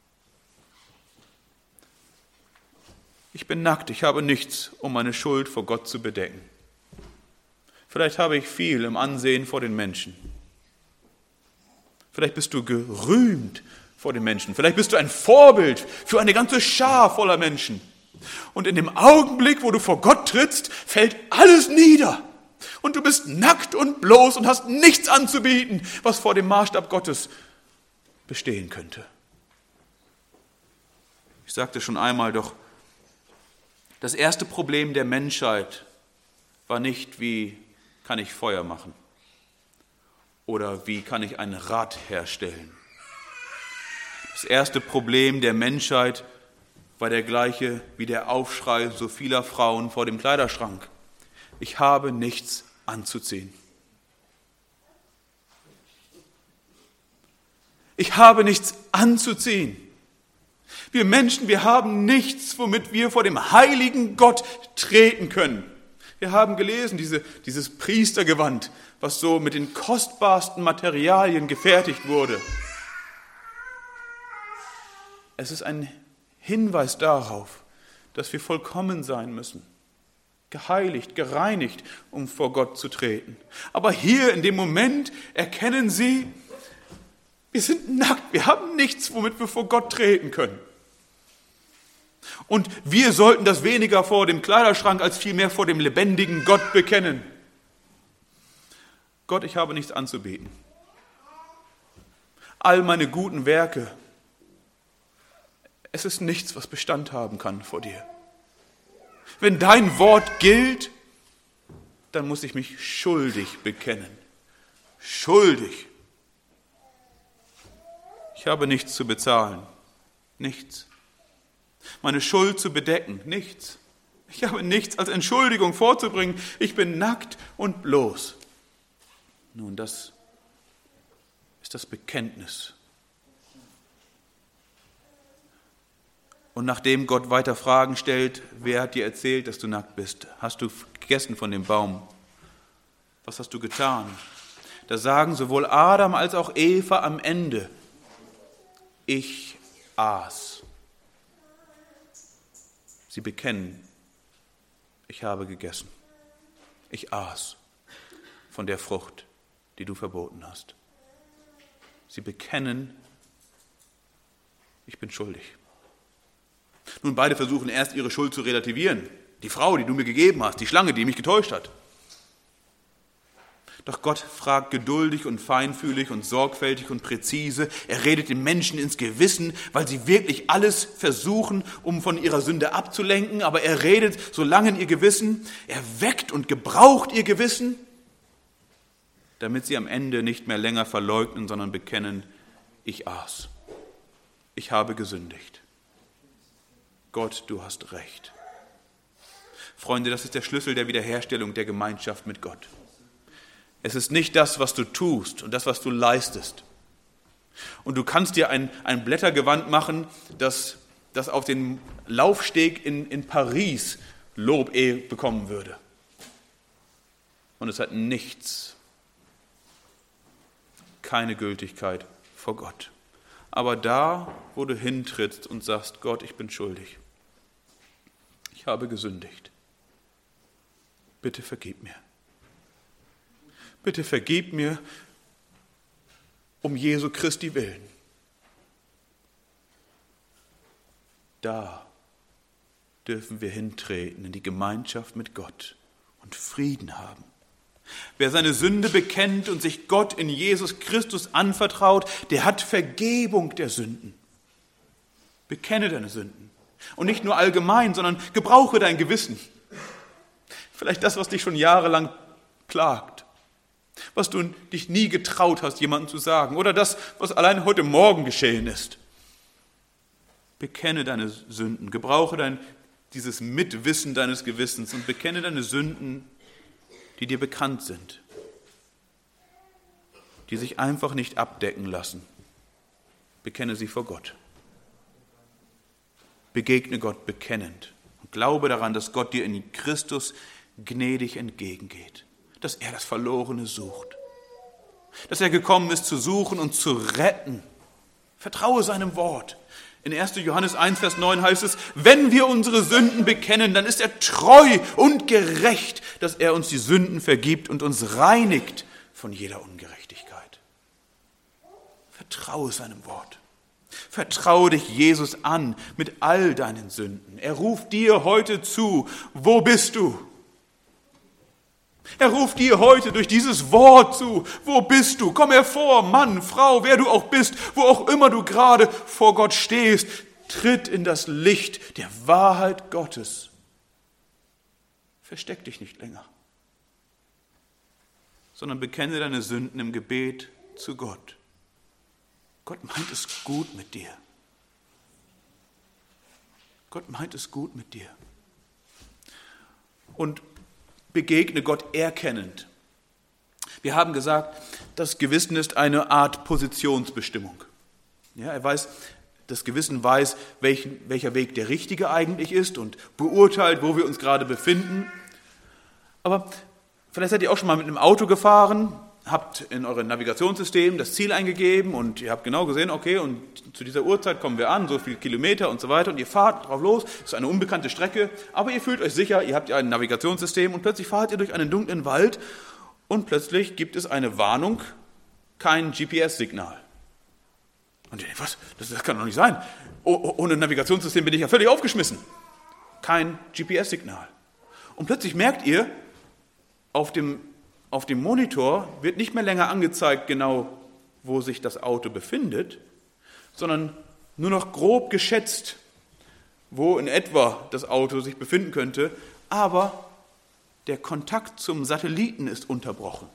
Ich bin nackt, ich habe nichts, um meine Schuld vor Gott zu bedecken. Vielleicht habe ich viel im Ansehen vor den Menschen. Vielleicht bist du gerühmt vor den Menschen. Vielleicht bist du ein Vorbild für eine ganze Schar voller Menschen. Und in dem Augenblick, wo du vor Gott trittst, fällt alles nieder. Und du bist nackt und bloß und hast nichts anzubieten, was vor dem Maßstab Gottes bestehen könnte. Ich sagte schon einmal, doch das erste Problem der Menschheit war nicht, wie kann ich Feuer machen? Oder wie kann ich ein Rad herstellen? Das erste Problem der Menschheit war der gleiche wie der Aufschrei so vieler Frauen vor dem Kleiderschrank. Ich habe nichts anzuziehen. Ich habe nichts anzuziehen. Wir Menschen, wir haben nichts, womit wir vor dem heiligen Gott treten können. Wir haben gelesen, diese, dieses Priestergewand, was so mit den kostbarsten Materialien gefertigt wurde. Es ist ein Hinweis darauf, dass wir vollkommen sein müssen, geheiligt, gereinigt, um vor Gott zu treten. Aber hier in dem Moment erkennen sie, wir sind nackt, wir haben nichts, womit wir vor Gott treten können. Und wir sollten das weniger vor dem Kleiderschrank als vielmehr vor dem lebendigen Gott bekennen. Gott, ich habe nichts anzubieten. All meine guten Werke, es ist nichts, was Bestand haben kann vor dir. Wenn dein Wort gilt, dann muss ich mich schuldig bekennen. Schuldig. Ich habe nichts zu bezahlen. Nichts. Meine Schuld zu bedecken. Nichts. Ich habe nichts als Entschuldigung vorzubringen. Ich bin nackt und bloß. Nun, das ist das Bekenntnis. Und nachdem Gott weiter Fragen stellt, wer hat dir erzählt, dass du nackt bist? Hast du gegessen von dem Baum? Was hast du getan? Da sagen sowohl Adam als auch Eva am Ende, ich aß. Sie bekennen, ich habe gegessen. Ich aß von der Frucht, die du verboten hast. Sie bekennen, ich bin schuldig. Nun, beide versuchen erst ihre Schuld zu relativieren. Die Frau, die du mir gegeben hast, die Schlange, die mich getäuscht hat. Doch Gott fragt geduldig und feinfühlig und sorgfältig und präzise. Er redet den Menschen ins Gewissen, weil sie wirklich alles versuchen, um von ihrer Sünde abzulenken. Aber er redet so lange in ihr Gewissen. Er weckt und gebraucht ihr Gewissen, damit sie am Ende nicht mehr länger verleugnen, sondern bekennen, ich aß. Ich habe gesündigt. Gott, du hast recht. Freunde, das ist der Schlüssel der Wiederherstellung der Gemeinschaft mit Gott. Es ist nicht das, was du tust und das, was du leistest. Und du kannst dir ein, ein Blättergewand machen, das, das auf den Laufsteg in, in Paris Lob bekommen würde. Und es hat nichts, keine Gültigkeit vor Gott. Aber da, wo du hintrittst und sagst, Gott, ich bin schuldig. Ich habe gesündigt. Bitte vergib mir. Bitte vergib mir um Jesu Christi willen. Da dürfen wir hintreten in die Gemeinschaft mit Gott und Frieden haben. Wer seine Sünde bekennt und sich Gott in Jesus Christus anvertraut, der hat Vergebung der Sünden. Bekenne deine Sünden. Und nicht nur allgemein, sondern gebrauche dein Gewissen. Vielleicht das, was dich schon jahrelang plagt. Was du dich nie getraut hast, jemandem zu sagen. Oder das, was allein heute Morgen geschehen ist. Bekenne deine Sünden. Gebrauche dein, dieses Mitwissen deines Gewissens und bekenne deine Sünden, die dir bekannt sind. Die sich einfach nicht abdecken lassen. Bekenne sie vor Gott. Begegne Gott bekennend. Und glaube daran, dass Gott dir in Christus gnädig entgegengeht. Dass er das Verlorene sucht. Dass er gekommen ist, zu suchen und zu retten. Vertraue seinem Wort. In erster Johannes eins, Vers neun heißt es, wenn wir unsere Sünden bekennen, dann ist er treu und gerecht, dass er uns die Sünden vergibt und uns reinigt von jeder Ungerechtigkeit. Vertraue seinem Wort. Vertraue dich Jesus an mit all deinen Sünden. Er ruft dir heute zu, wo bist du? Er ruft dir heute durch dieses Wort zu. Wo bist du? Komm hervor, Mann, Frau, wer du auch bist, wo auch immer du gerade vor Gott stehst. Tritt in das Licht der Wahrheit Gottes. Versteck dich nicht länger. sondern bekenne deine Sünden im Gebet zu Gott. Gott meint es gut mit dir. Gott meint es gut mit dir. Und begegne Gott erkennend. Wir haben gesagt, das Gewissen ist eine Art Positionsbestimmung. Ja, er weiß, das Gewissen weiß, welchen, welcher Weg der richtige eigentlich ist und beurteilt, wo wir uns gerade befinden. Aber vielleicht seid ihr auch schon mal mit einem Auto gefahren, habt in eurem Navigationssystem das Ziel eingegeben und ihr habt genau gesehen, okay, und zu dieser Uhrzeit kommen wir an, so viele Kilometer und so weiter, und ihr fahrt drauf los, es ist eine unbekannte Strecke, aber ihr fühlt euch sicher, ihr habt ja ein Navigationssystem und plötzlich fahrt ihr durch einen dunklen Wald und plötzlich gibt es eine Warnung, kein G P S-Signal. Und ihr denkt, was, das, das kann doch nicht sein, oh, ohne Navigationssystem bin ich ja völlig aufgeschmissen. Kein G P S-Signal. Und plötzlich merkt ihr, auf dem Auf dem Monitor wird nicht mehr länger angezeigt, genau wo sich das Auto befindet, sondern nur noch grob geschätzt, wo in etwa das Auto sich befinden könnte, aber der Kontakt zum Satelliten ist unterbrochen.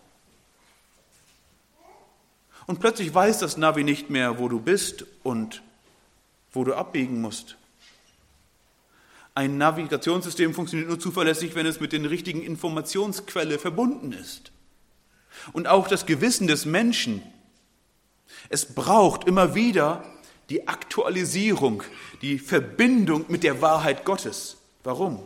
Und plötzlich weiß das Navi nicht mehr, wo du bist und wo du abbiegen musst. Ein Navigationssystem funktioniert nur zuverlässig, wenn es mit den richtigen Informationsquellen verbunden ist. Und auch das Gewissen des Menschen, es braucht immer wieder die Aktualisierung, die Verbindung mit der Wahrheit Gottes. Warum?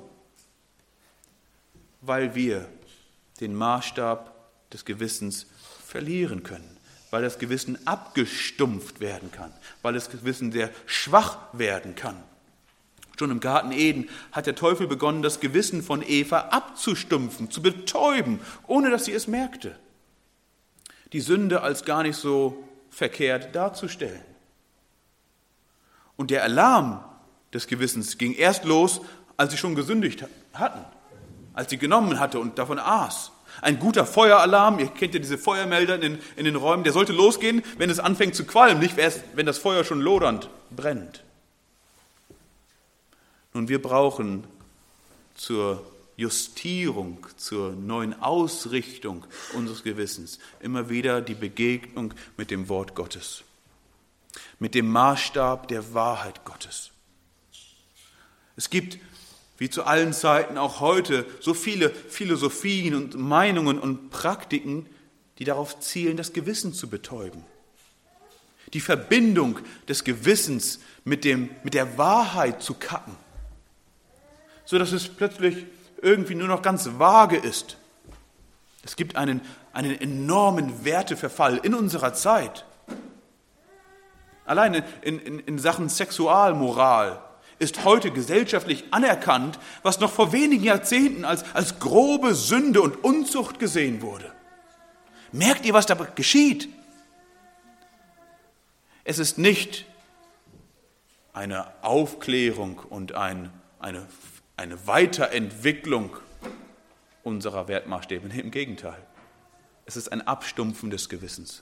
Weil wir den Maßstab des Gewissens verlieren können, weil das Gewissen abgestumpft werden kann, weil das Gewissen sehr schwach werden kann. Schon im Garten Eden hat der Teufel begonnen, das Gewissen von Eva abzustumpfen, zu betäuben, ohne dass sie es merkte. Die Sünde als gar nicht so verkehrt darzustellen. Und der Alarm des Gewissens ging erst los, als sie schon gesündigt hatten, als sie genommen hatte und davon aß. Ein guter Feueralarm, ihr kennt ja diese Feuermelder in den, in den Räumen, der sollte losgehen, wenn es anfängt zu qualmen, nicht erst, wenn das Feuer schon lodernd brennt. Nun, wir brauchen zur Justierung, zur neuen Ausrichtung unseres Gewissens immer wieder die Begegnung mit dem Wort Gottes, mit dem Maßstab der Wahrheit Gottes. Es gibt, wie zu allen Zeiten auch heute, so viele Philosophien und Meinungen und Praktiken, die darauf zielen, das Gewissen zu betäuben. Die Verbindung des Gewissens mit, dem, mit der Wahrheit zu kappen, sodass es plötzlich irgendwie nur noch ganz vage ist. Es gibt einen, einen enormen Werteverfall in unserer Zeit. Allein in, in, in Sachen Sexualmoral ist heute gesellschaftlich anerkannt, was noch vor wenigen Jahrzehnten als, als grobe Sünde und Unzucht gesehen wurde. Merkt ihr, was da geschieht? Es ist nicht eine Aufklärung und ein, eine, eine Weiterentwicklung unserer Wertmaßstäbe. Im Gegenteil, es ist ein Abstumpfen des Gewissens.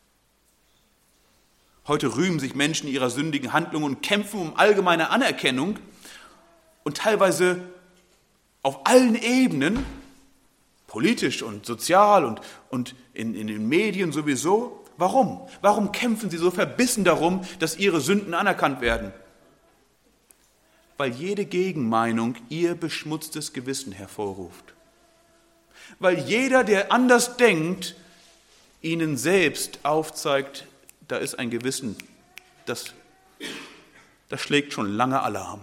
Heute rühmen sich Menschen ihrer sündigen Handlungen und kämpfen um allgemeine Anerkennung und teilweise auf allen Ebenen, politisch und sozial und, und in, in den Medien sowieso. Warum? Warum kämpfen sie so verbissen darum, dass ihre Sünden anerkannt werden? Weil jede Gegenmeinung ihr beschmutztes Gewissen hervorruft. Weil jeder, der anders denkt, ihnen selbst aufzeigt, da ist ein Gewissen, das, das schlägt schon lange Alarm.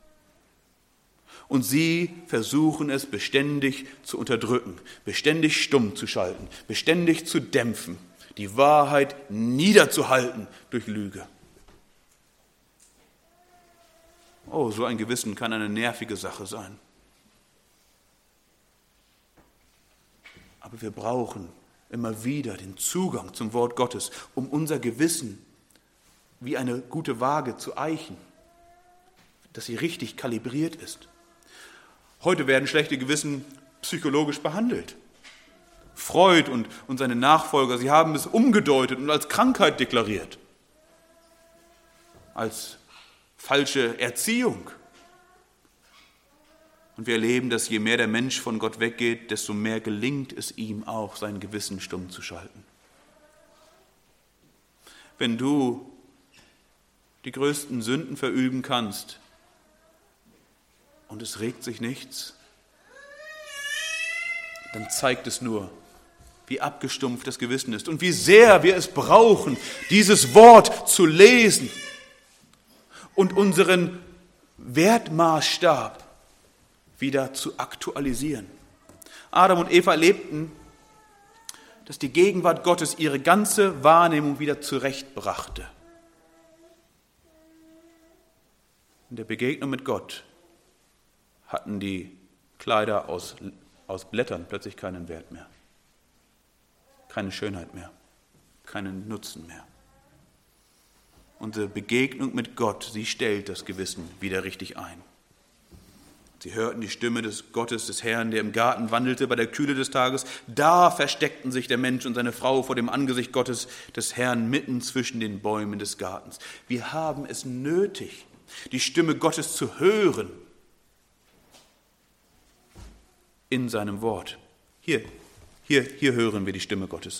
Und sie versuchen es beständig zu unterdrücken, beständig stumm zu schalten, beständig zu dämpfen, die Wahrheit niederzuhalten durch Lüge. Oh, so ein Gewissen kann eine nervige Sache sein. Aber wir brauchen immer wieder den Zugang zum Wort Gottes, um unser Gewissen wie eine gute Waage zu eichen, dass sie richtig kalibriert ist. Heute werden schlechte Gewissen psychologisch behandelt. Freud und, und seine Nachfolger, sie haben es umgedeutet und als Krankheit deklariert, als falsche Erziehung. Und wir erleben, dass je mehr der Mensch von Gott weggeht, desto mehr gelingt es ihm auch, sein Gewissen stumm zu schalten. Wenn du die größten Sünden verüben kannst und es regt sich nichts, dann zeigt es nur, wie abgestumpft das Gewissen ist und wie sehr wir es brauchen, dieses Wort zu lesen und unseren Wertmaßstab wieder zu aktualisieren. Adam und Eva erlebten, dass die Gegenwart Gottes ihre ganze Wahrnehmung wieder zurechtbrachte. In der Begegnung mit Gott hatten die Kleider aus, aus Blättern plötzlich keinen Wert mehr, keine Schönheit mehr, keinen Nutzen mehr. Unsere Begegnung mit Gott, sie stellt das Gewissen wieder richtig ein. Sie hörten die Stimme des Gottes, des Herrn, der im Garten wandelte bei der Kühle des Tages. Da versteckten sich der Mensch und seine Frau vor dem Angesicht Gottes, des Herrn, mitten zwischen den Bäumen des Gartens. Wir haben es nötig, die Stimme Gottes zu hören in seinem Wort. Hier, hier, hier hören wir die Stimme Gottes.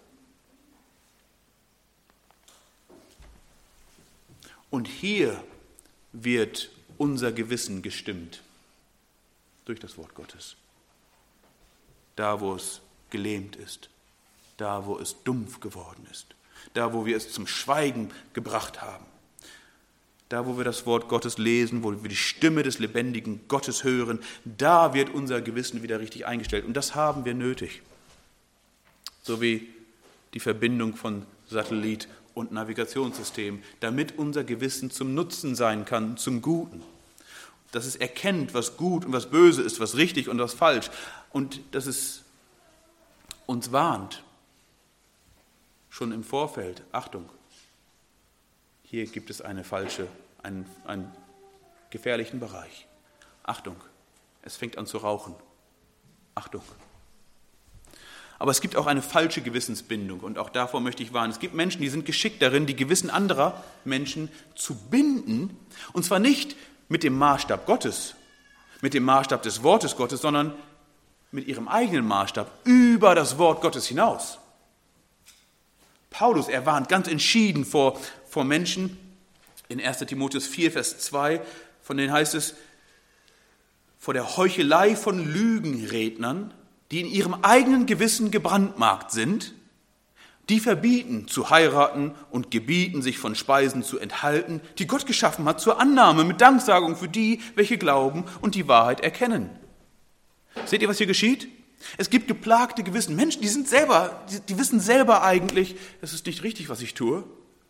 Und hier wird unser Gewissen gestimmt. Durch das Wort Gottes. Da, wo es gelähmt ist, da, wo es dumpf geworden ist, da, wo wir es zum Schweigen gebracht haben, da, wo wir das Wort Gottes lesen, wo wir die Stimme des lebendigen Gottes hören, da wird unser Gewissen wieder richtig eingestellt. Und das haben wir nötig. So wie die Verbindung von Satellit und Navigationssystem, damit unser Gewissen zum Nutzen sein kann, zum Guten. Dass es erkennt, was gut und was böse ist, was richtig und was falsch. Und dass es uns warnt, schon im Vorfeld, Achtung, hier gibt es eine falsche, einen, einen gefährlichen Bereich. Achtung, es fängt an zu rauchen. Achtung. Aber es gibt auch eine falsche Gewissensbindung und auch davor möchte ich warnen. Es gibt Menschen, die sind geschickt darin, die Gewissen anderer Menschen zu binden, und zwar nicht mit dem Maßstab Gottes, mit dem Maßstab des Wortes Gottes, sondern mit ihrem eigenen Maßstab über das Wort Gottes hinaus. Paulus, er warnt ganz entschieden vor, vor Menschen in erster Timotheus vier, Vers zwei, von denen heißt es, vor der Heuchelei von Lügenrednern, die in ihrem eigenen Gewissen gebrandmarkt sind, die verbieten zu heiraten und gebieten, sich von Speisen zu enthalten, die Gott geschaffen hat, zur Annahme mit Danksagung für die, welche glauben und die Wahrheit erkennen. Seht ihr, was hier geschieht? Es gibt geplagte Gewissen. Menschen, die sind selber, die, die wissen selber eigentlich, es ist nicht richtig, was ich tue.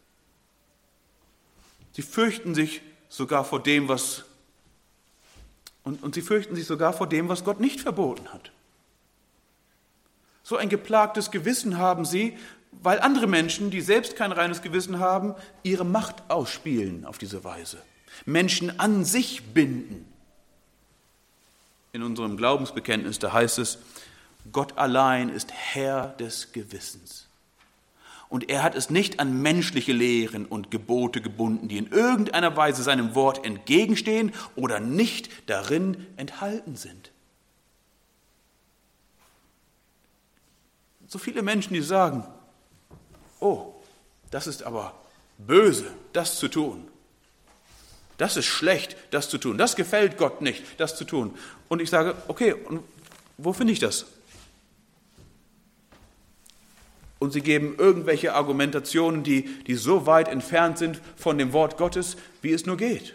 Sie fürchten sich sogar vor dem, was und, und sie fürchten sich sogar vor dem, was Gott nicht verboten hat. So ein geplagtes Gewissen haben sie, weil andere Menschen, die selbst kein reines Gewissen haben, ihre Macht ausspielen auf diese Weise. Menschen an sich binden. In unserem Glaubensbekenntnis, da heißt es, Gott allein ist Herr des Gewissens. Und er hat es nicht an menschliche Lehren und Gebote gebunden, die in irgendeiner Weise seinem Wort entgegenstehen oder nicht darin enthalten sind. So viele Menschen, die sagen, oh, das ist aber böse, das zu tun. Das ist schlecht, das zu tun. Das gefällt Gott nicht, das zu tun. Und ich sage, okay, und wo finde ich das? Und sie geben irgendwelche Argumentationen, die, die so weit entfernt sind von dem Wort Gottes, wie es nur geht.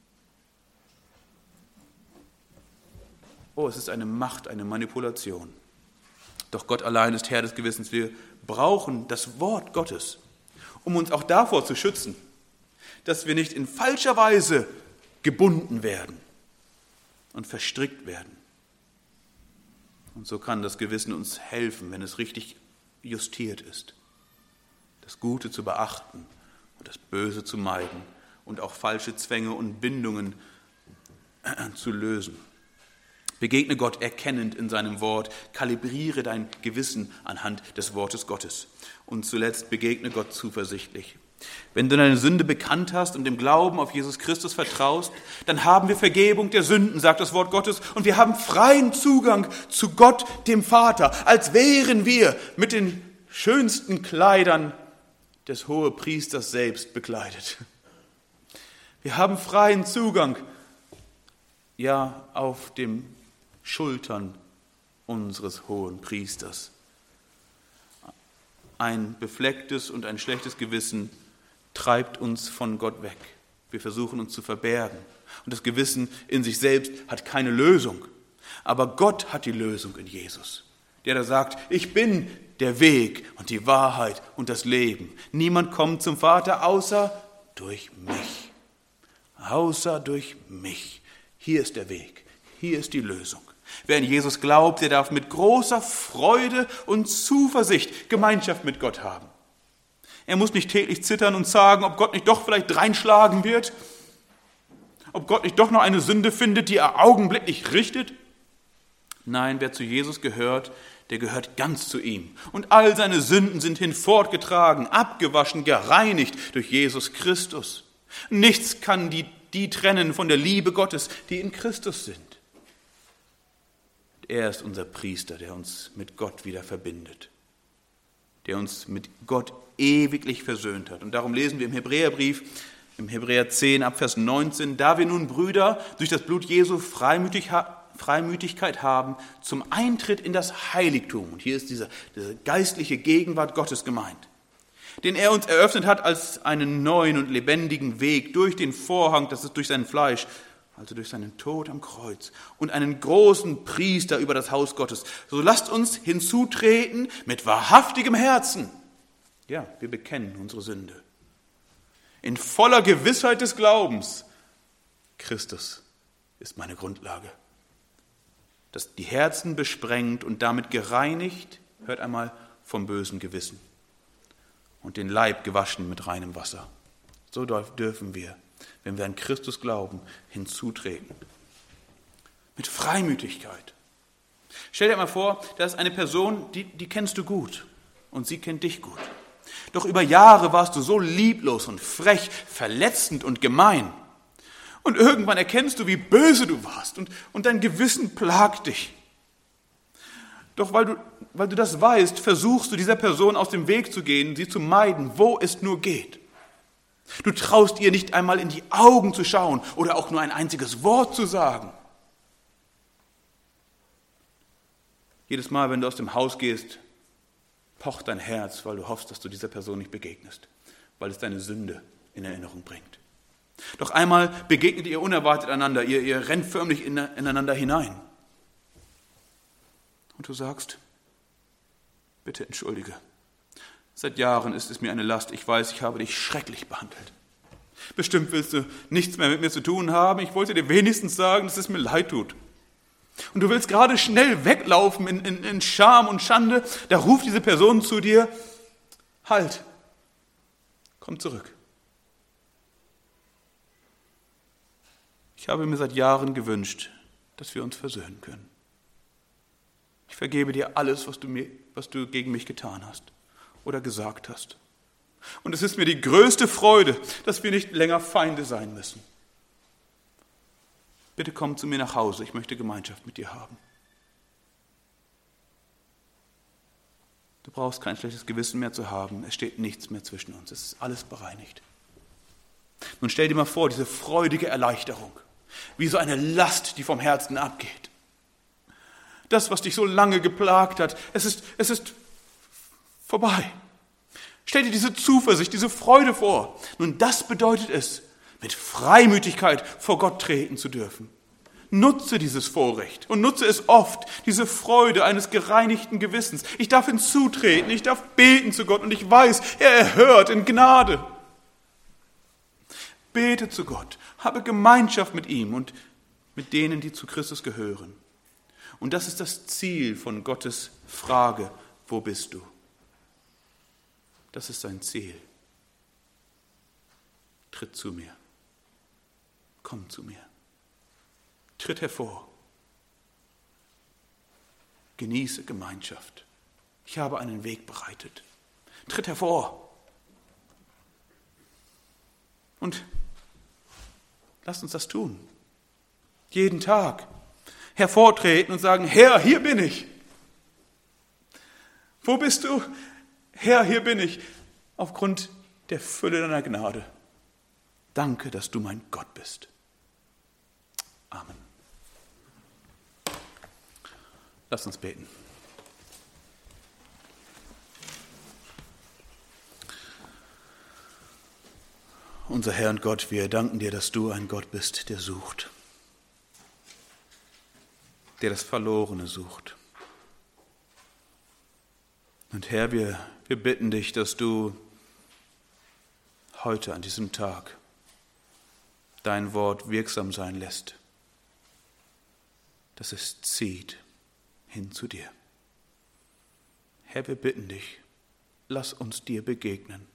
Oh, es ist eine Macht, eine Manipulation. Doch Gott allein ist Herr des Gewissens. Wir brauchen das Wort Gottes, um uns auch davor zu schützen, dass wir nicht in falscher Weise gebunden werden und verstrickt werden. Und so kann das Gewissen uns helfen, wenn es richtig justiert ist, das Gute zu beachten und das Böse zu meiden und auch falsche Zwänge und Bindungen zu lösen. Begegne Gott erkennend in seinem Wort, kalibriere dein Gewissen anhand des Wortes Gottes. Und zuletzt begegne Gott zuversichtlich. Wenn du deine Sünde bekannt hast und im Glauben auf Jesus Christus vertraust, dann haben wir Vergebung der Sünden, sagt das Wort Gottes, und wir haben freien Zugang zu Gott, dem Vater, als wären wir mit den schönsten Kleidern des Hohepriesters selbst bekleidet. Wir haben freien Zugang, ja, auf den Schultern unseres hohen Priesters. Ein beflecktes und ein schlechtes Gewissen treibt uns von Gott weg. Wir versuchen uns zu verbergen. Und das Gewissen in sich selbst hat keine Lösung. Aber Gott hat die Lösung in Jesus. Der da sagt, ich bin der Weg und die Wahrheit und das Leben. Niemand kommt zum Vater außer durch mich. Außer durch mich. Hier ist der Weg. Hier ist die Lösung. Wer an Jesus glaubt, der darf mit großer Freude und Zuversicht Gemeinschaft mit Gott haben. Er muss nicht täglich zittern und sagen, ob Gott nicht doch vielleicht dreinschlagen wird, ob Gott nicht doch noch eine Sünde findet, die er augenblicklich richtet. Nein, wer zu Jesus gehört, der gehört ganz zu ihm. Und all seine Sünden sind hinfortgetragen, abgewaschen, gereinigt durch Jesus Christus. Nichts kann die, die trennen von der Liebe Gottes, die in Christus sind. Er ist unser Priester, der uns mit Gott wieder verbindet, der uns mit Gott ewiglich versöhnt hat. Und darum lesen wir im Hebräerbrief, im Hebräer zehn, ab Vers neunzehn, da wir nun, Brüder, durch das Blut Jesu Freimütig, Freimütigkeit haben zum Eintritt in das Heiligtum. Und hier ist diese, diese geistliche Gegenwart Gottes gemeint, den er uns eröffnet hat als einen neuen und lebendigen Weg durch den Vorhang, das ist durch sein Fleisch, also durch seinen Tod am Kreuz, und einen großen Priester über das Haus Gottes. So lasst uns hinzutreten mit wahrhaftigem Herzen. Ja, wir bekennen unsere Sünde. In voller Gewissheit des Glaubens. Christus ist meine Grundlage. Das die Herzen besprengt und damit gereinigt, hört einmal, vom bösen Gewissen. Und den Leib gewaschen mit reinem Wasser. So dürfen wir, wenn wir an Christus glauben, hinzutreten. Mit Freimütigkeit. Stell dir mal vor, da ist eine Person, die, die kennst du gut und sie kennt dich gut. Doch über Jahre warst du so lieblos und frech, verletzend und gemein. Und irgendwann erkennst du, wie böse du warst und, und dein Gewissen plagt dich. Doch weil du, weil du das weißt, versuchst du dieser Person aus dem Weg zu gehen, sie zu meiden, wo es nur geht. Du traust ihr nicht einmal in die Augen zu schauen oder auch nur ein einziges Wort zu sagen. Jedes Mal, wenn du aus dem Haus gehst, pocht dein Herz, weil du hoffst, dass du dieser Person nicht begegnest, weil es deine Sünde in Erinnerung bringt. Doch einmal begegnet ihr unerwartet einander, ihr, ihr rennt förmlich in, ineinander hinein. Und du sagst, bitte entschuldige. Seit Jahren ist es mir eine Last. Ich weiß, ich habe dich schrecklich behandelt. Bestimmt willst du nichts mehr mit mir zu tun haben. Ich wollte dir wenigstens sagen, dass es mir leid tut. Und du willst gerade schnell weglaufen in, in, in Scham und Schande. Da ruft diese Person zu dir, halt, komm zurück. Ich habe mir seit Jahren gewünscht, dass wir uns versöhnen können. Ich vergebe dir alles, was du, mir, was du gegen mich getan hast oder gesagt hast. Und es ist mir die größte Freude, dass wir nicht länger Feinde sein müssen. Bitte komm zu mir nach Hause, ich möchte Gemeinschaft mit dir haben. Du brauchst kein schlechtes Gewissen mehr zu haben, es steht nichts mehr zwischen uns, es ist alles bereinigt. Nun stell dir mal vor, diese freudige Erleichterung, wie so eine Last, die vom Herzen abgeht. Das, was dich so lange geplagt hat, es ist, es ist vorbei. Stell dir diese Zuversicht, diese Freude vor. Nun, das bedeutet es, mit Freimütigkeit vor Gott treten zu dürfen. Nutze dieses Vorrecht und nutze es oft, diese Freude eines gereinigten Gewissens. Ich darf hinzutreten, ich darf beten zu Gott und ich weiß, er erhört in Gnade. Bete zu Gott, habe Gemeinschaft mit ihm und mit denen, die zu Christus gehören. Und das ist das Ziel von Gottes Frage, wo bist du? Das ist sein Ziel. Tritt zu mir. Komm zu mir. Tritt hervor. Genieße Gemeinschaft. Ich habe einen Weg bereitet. Tritt hervor. Und lasst uns das tun. Jeden Tag hervortreten und sagen, Herr, hier bin ich. Wo bist du? Herr, hier bin ich. Aufgrund der Fülle deiner Gnade. Danke, dass du mein Gott bist. Amen. Lasst uns beten. Unser Herr und Gott, wir danken dir, dass du ein Gott bist, der sucht, der das Verlorene sucht. Und Herr, wir, wir bitten dich, dass du heute an diesem Tag dein Wort wirksam sein lässt, dass es zieht hin zu dir. Herr, wir bitten dich, lass uns dir begegnen.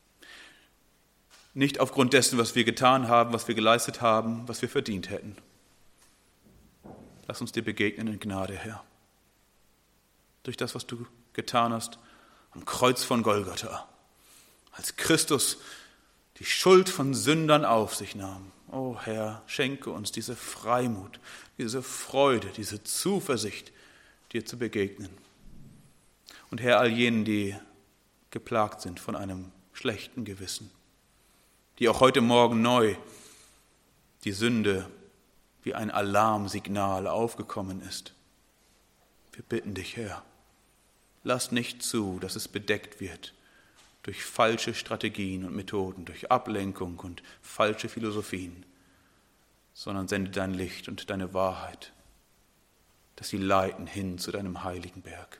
Nicht aufgrund dessen, was wir getan haben, was wir geleistet haben, was wir verdient hätten. Lass uns dir begegnen in Gnade, Herr. Durch das, was du getan hast am Kreuz von Golgatha, als Christus die Schuld von Sündern auf sich nahm. O Herr, schenke uns diese Freimut, diese Freude, diese Zuversicht, dir zu begegnen. Und Herr, all jenen, die geplagt sind von einem schlechten Gewissen, die auch heute Morgen neu die Sünde wie ein Alarmsignal aufgekommen ist. Wir bitten dich, Herr, lass nicht zu, dass es bedeckt wird durch falsche Strategien und Methoden, durch Ablenkung und falsche Philosophien, sondern sende dein Licht und deine Wahrheit, dass sie leiten hin zu deinem heiligen Berg.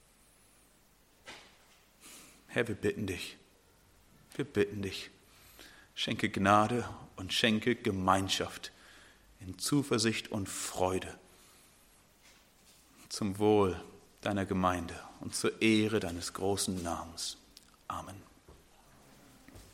Herr, wir bitten dich, wir bitten dich, schenke Gnade und schenke Gemeinschaft in Zuversicht und Freude zum Wohl deiner Gemeinde und zur Ehre deines großen Namens. Amen.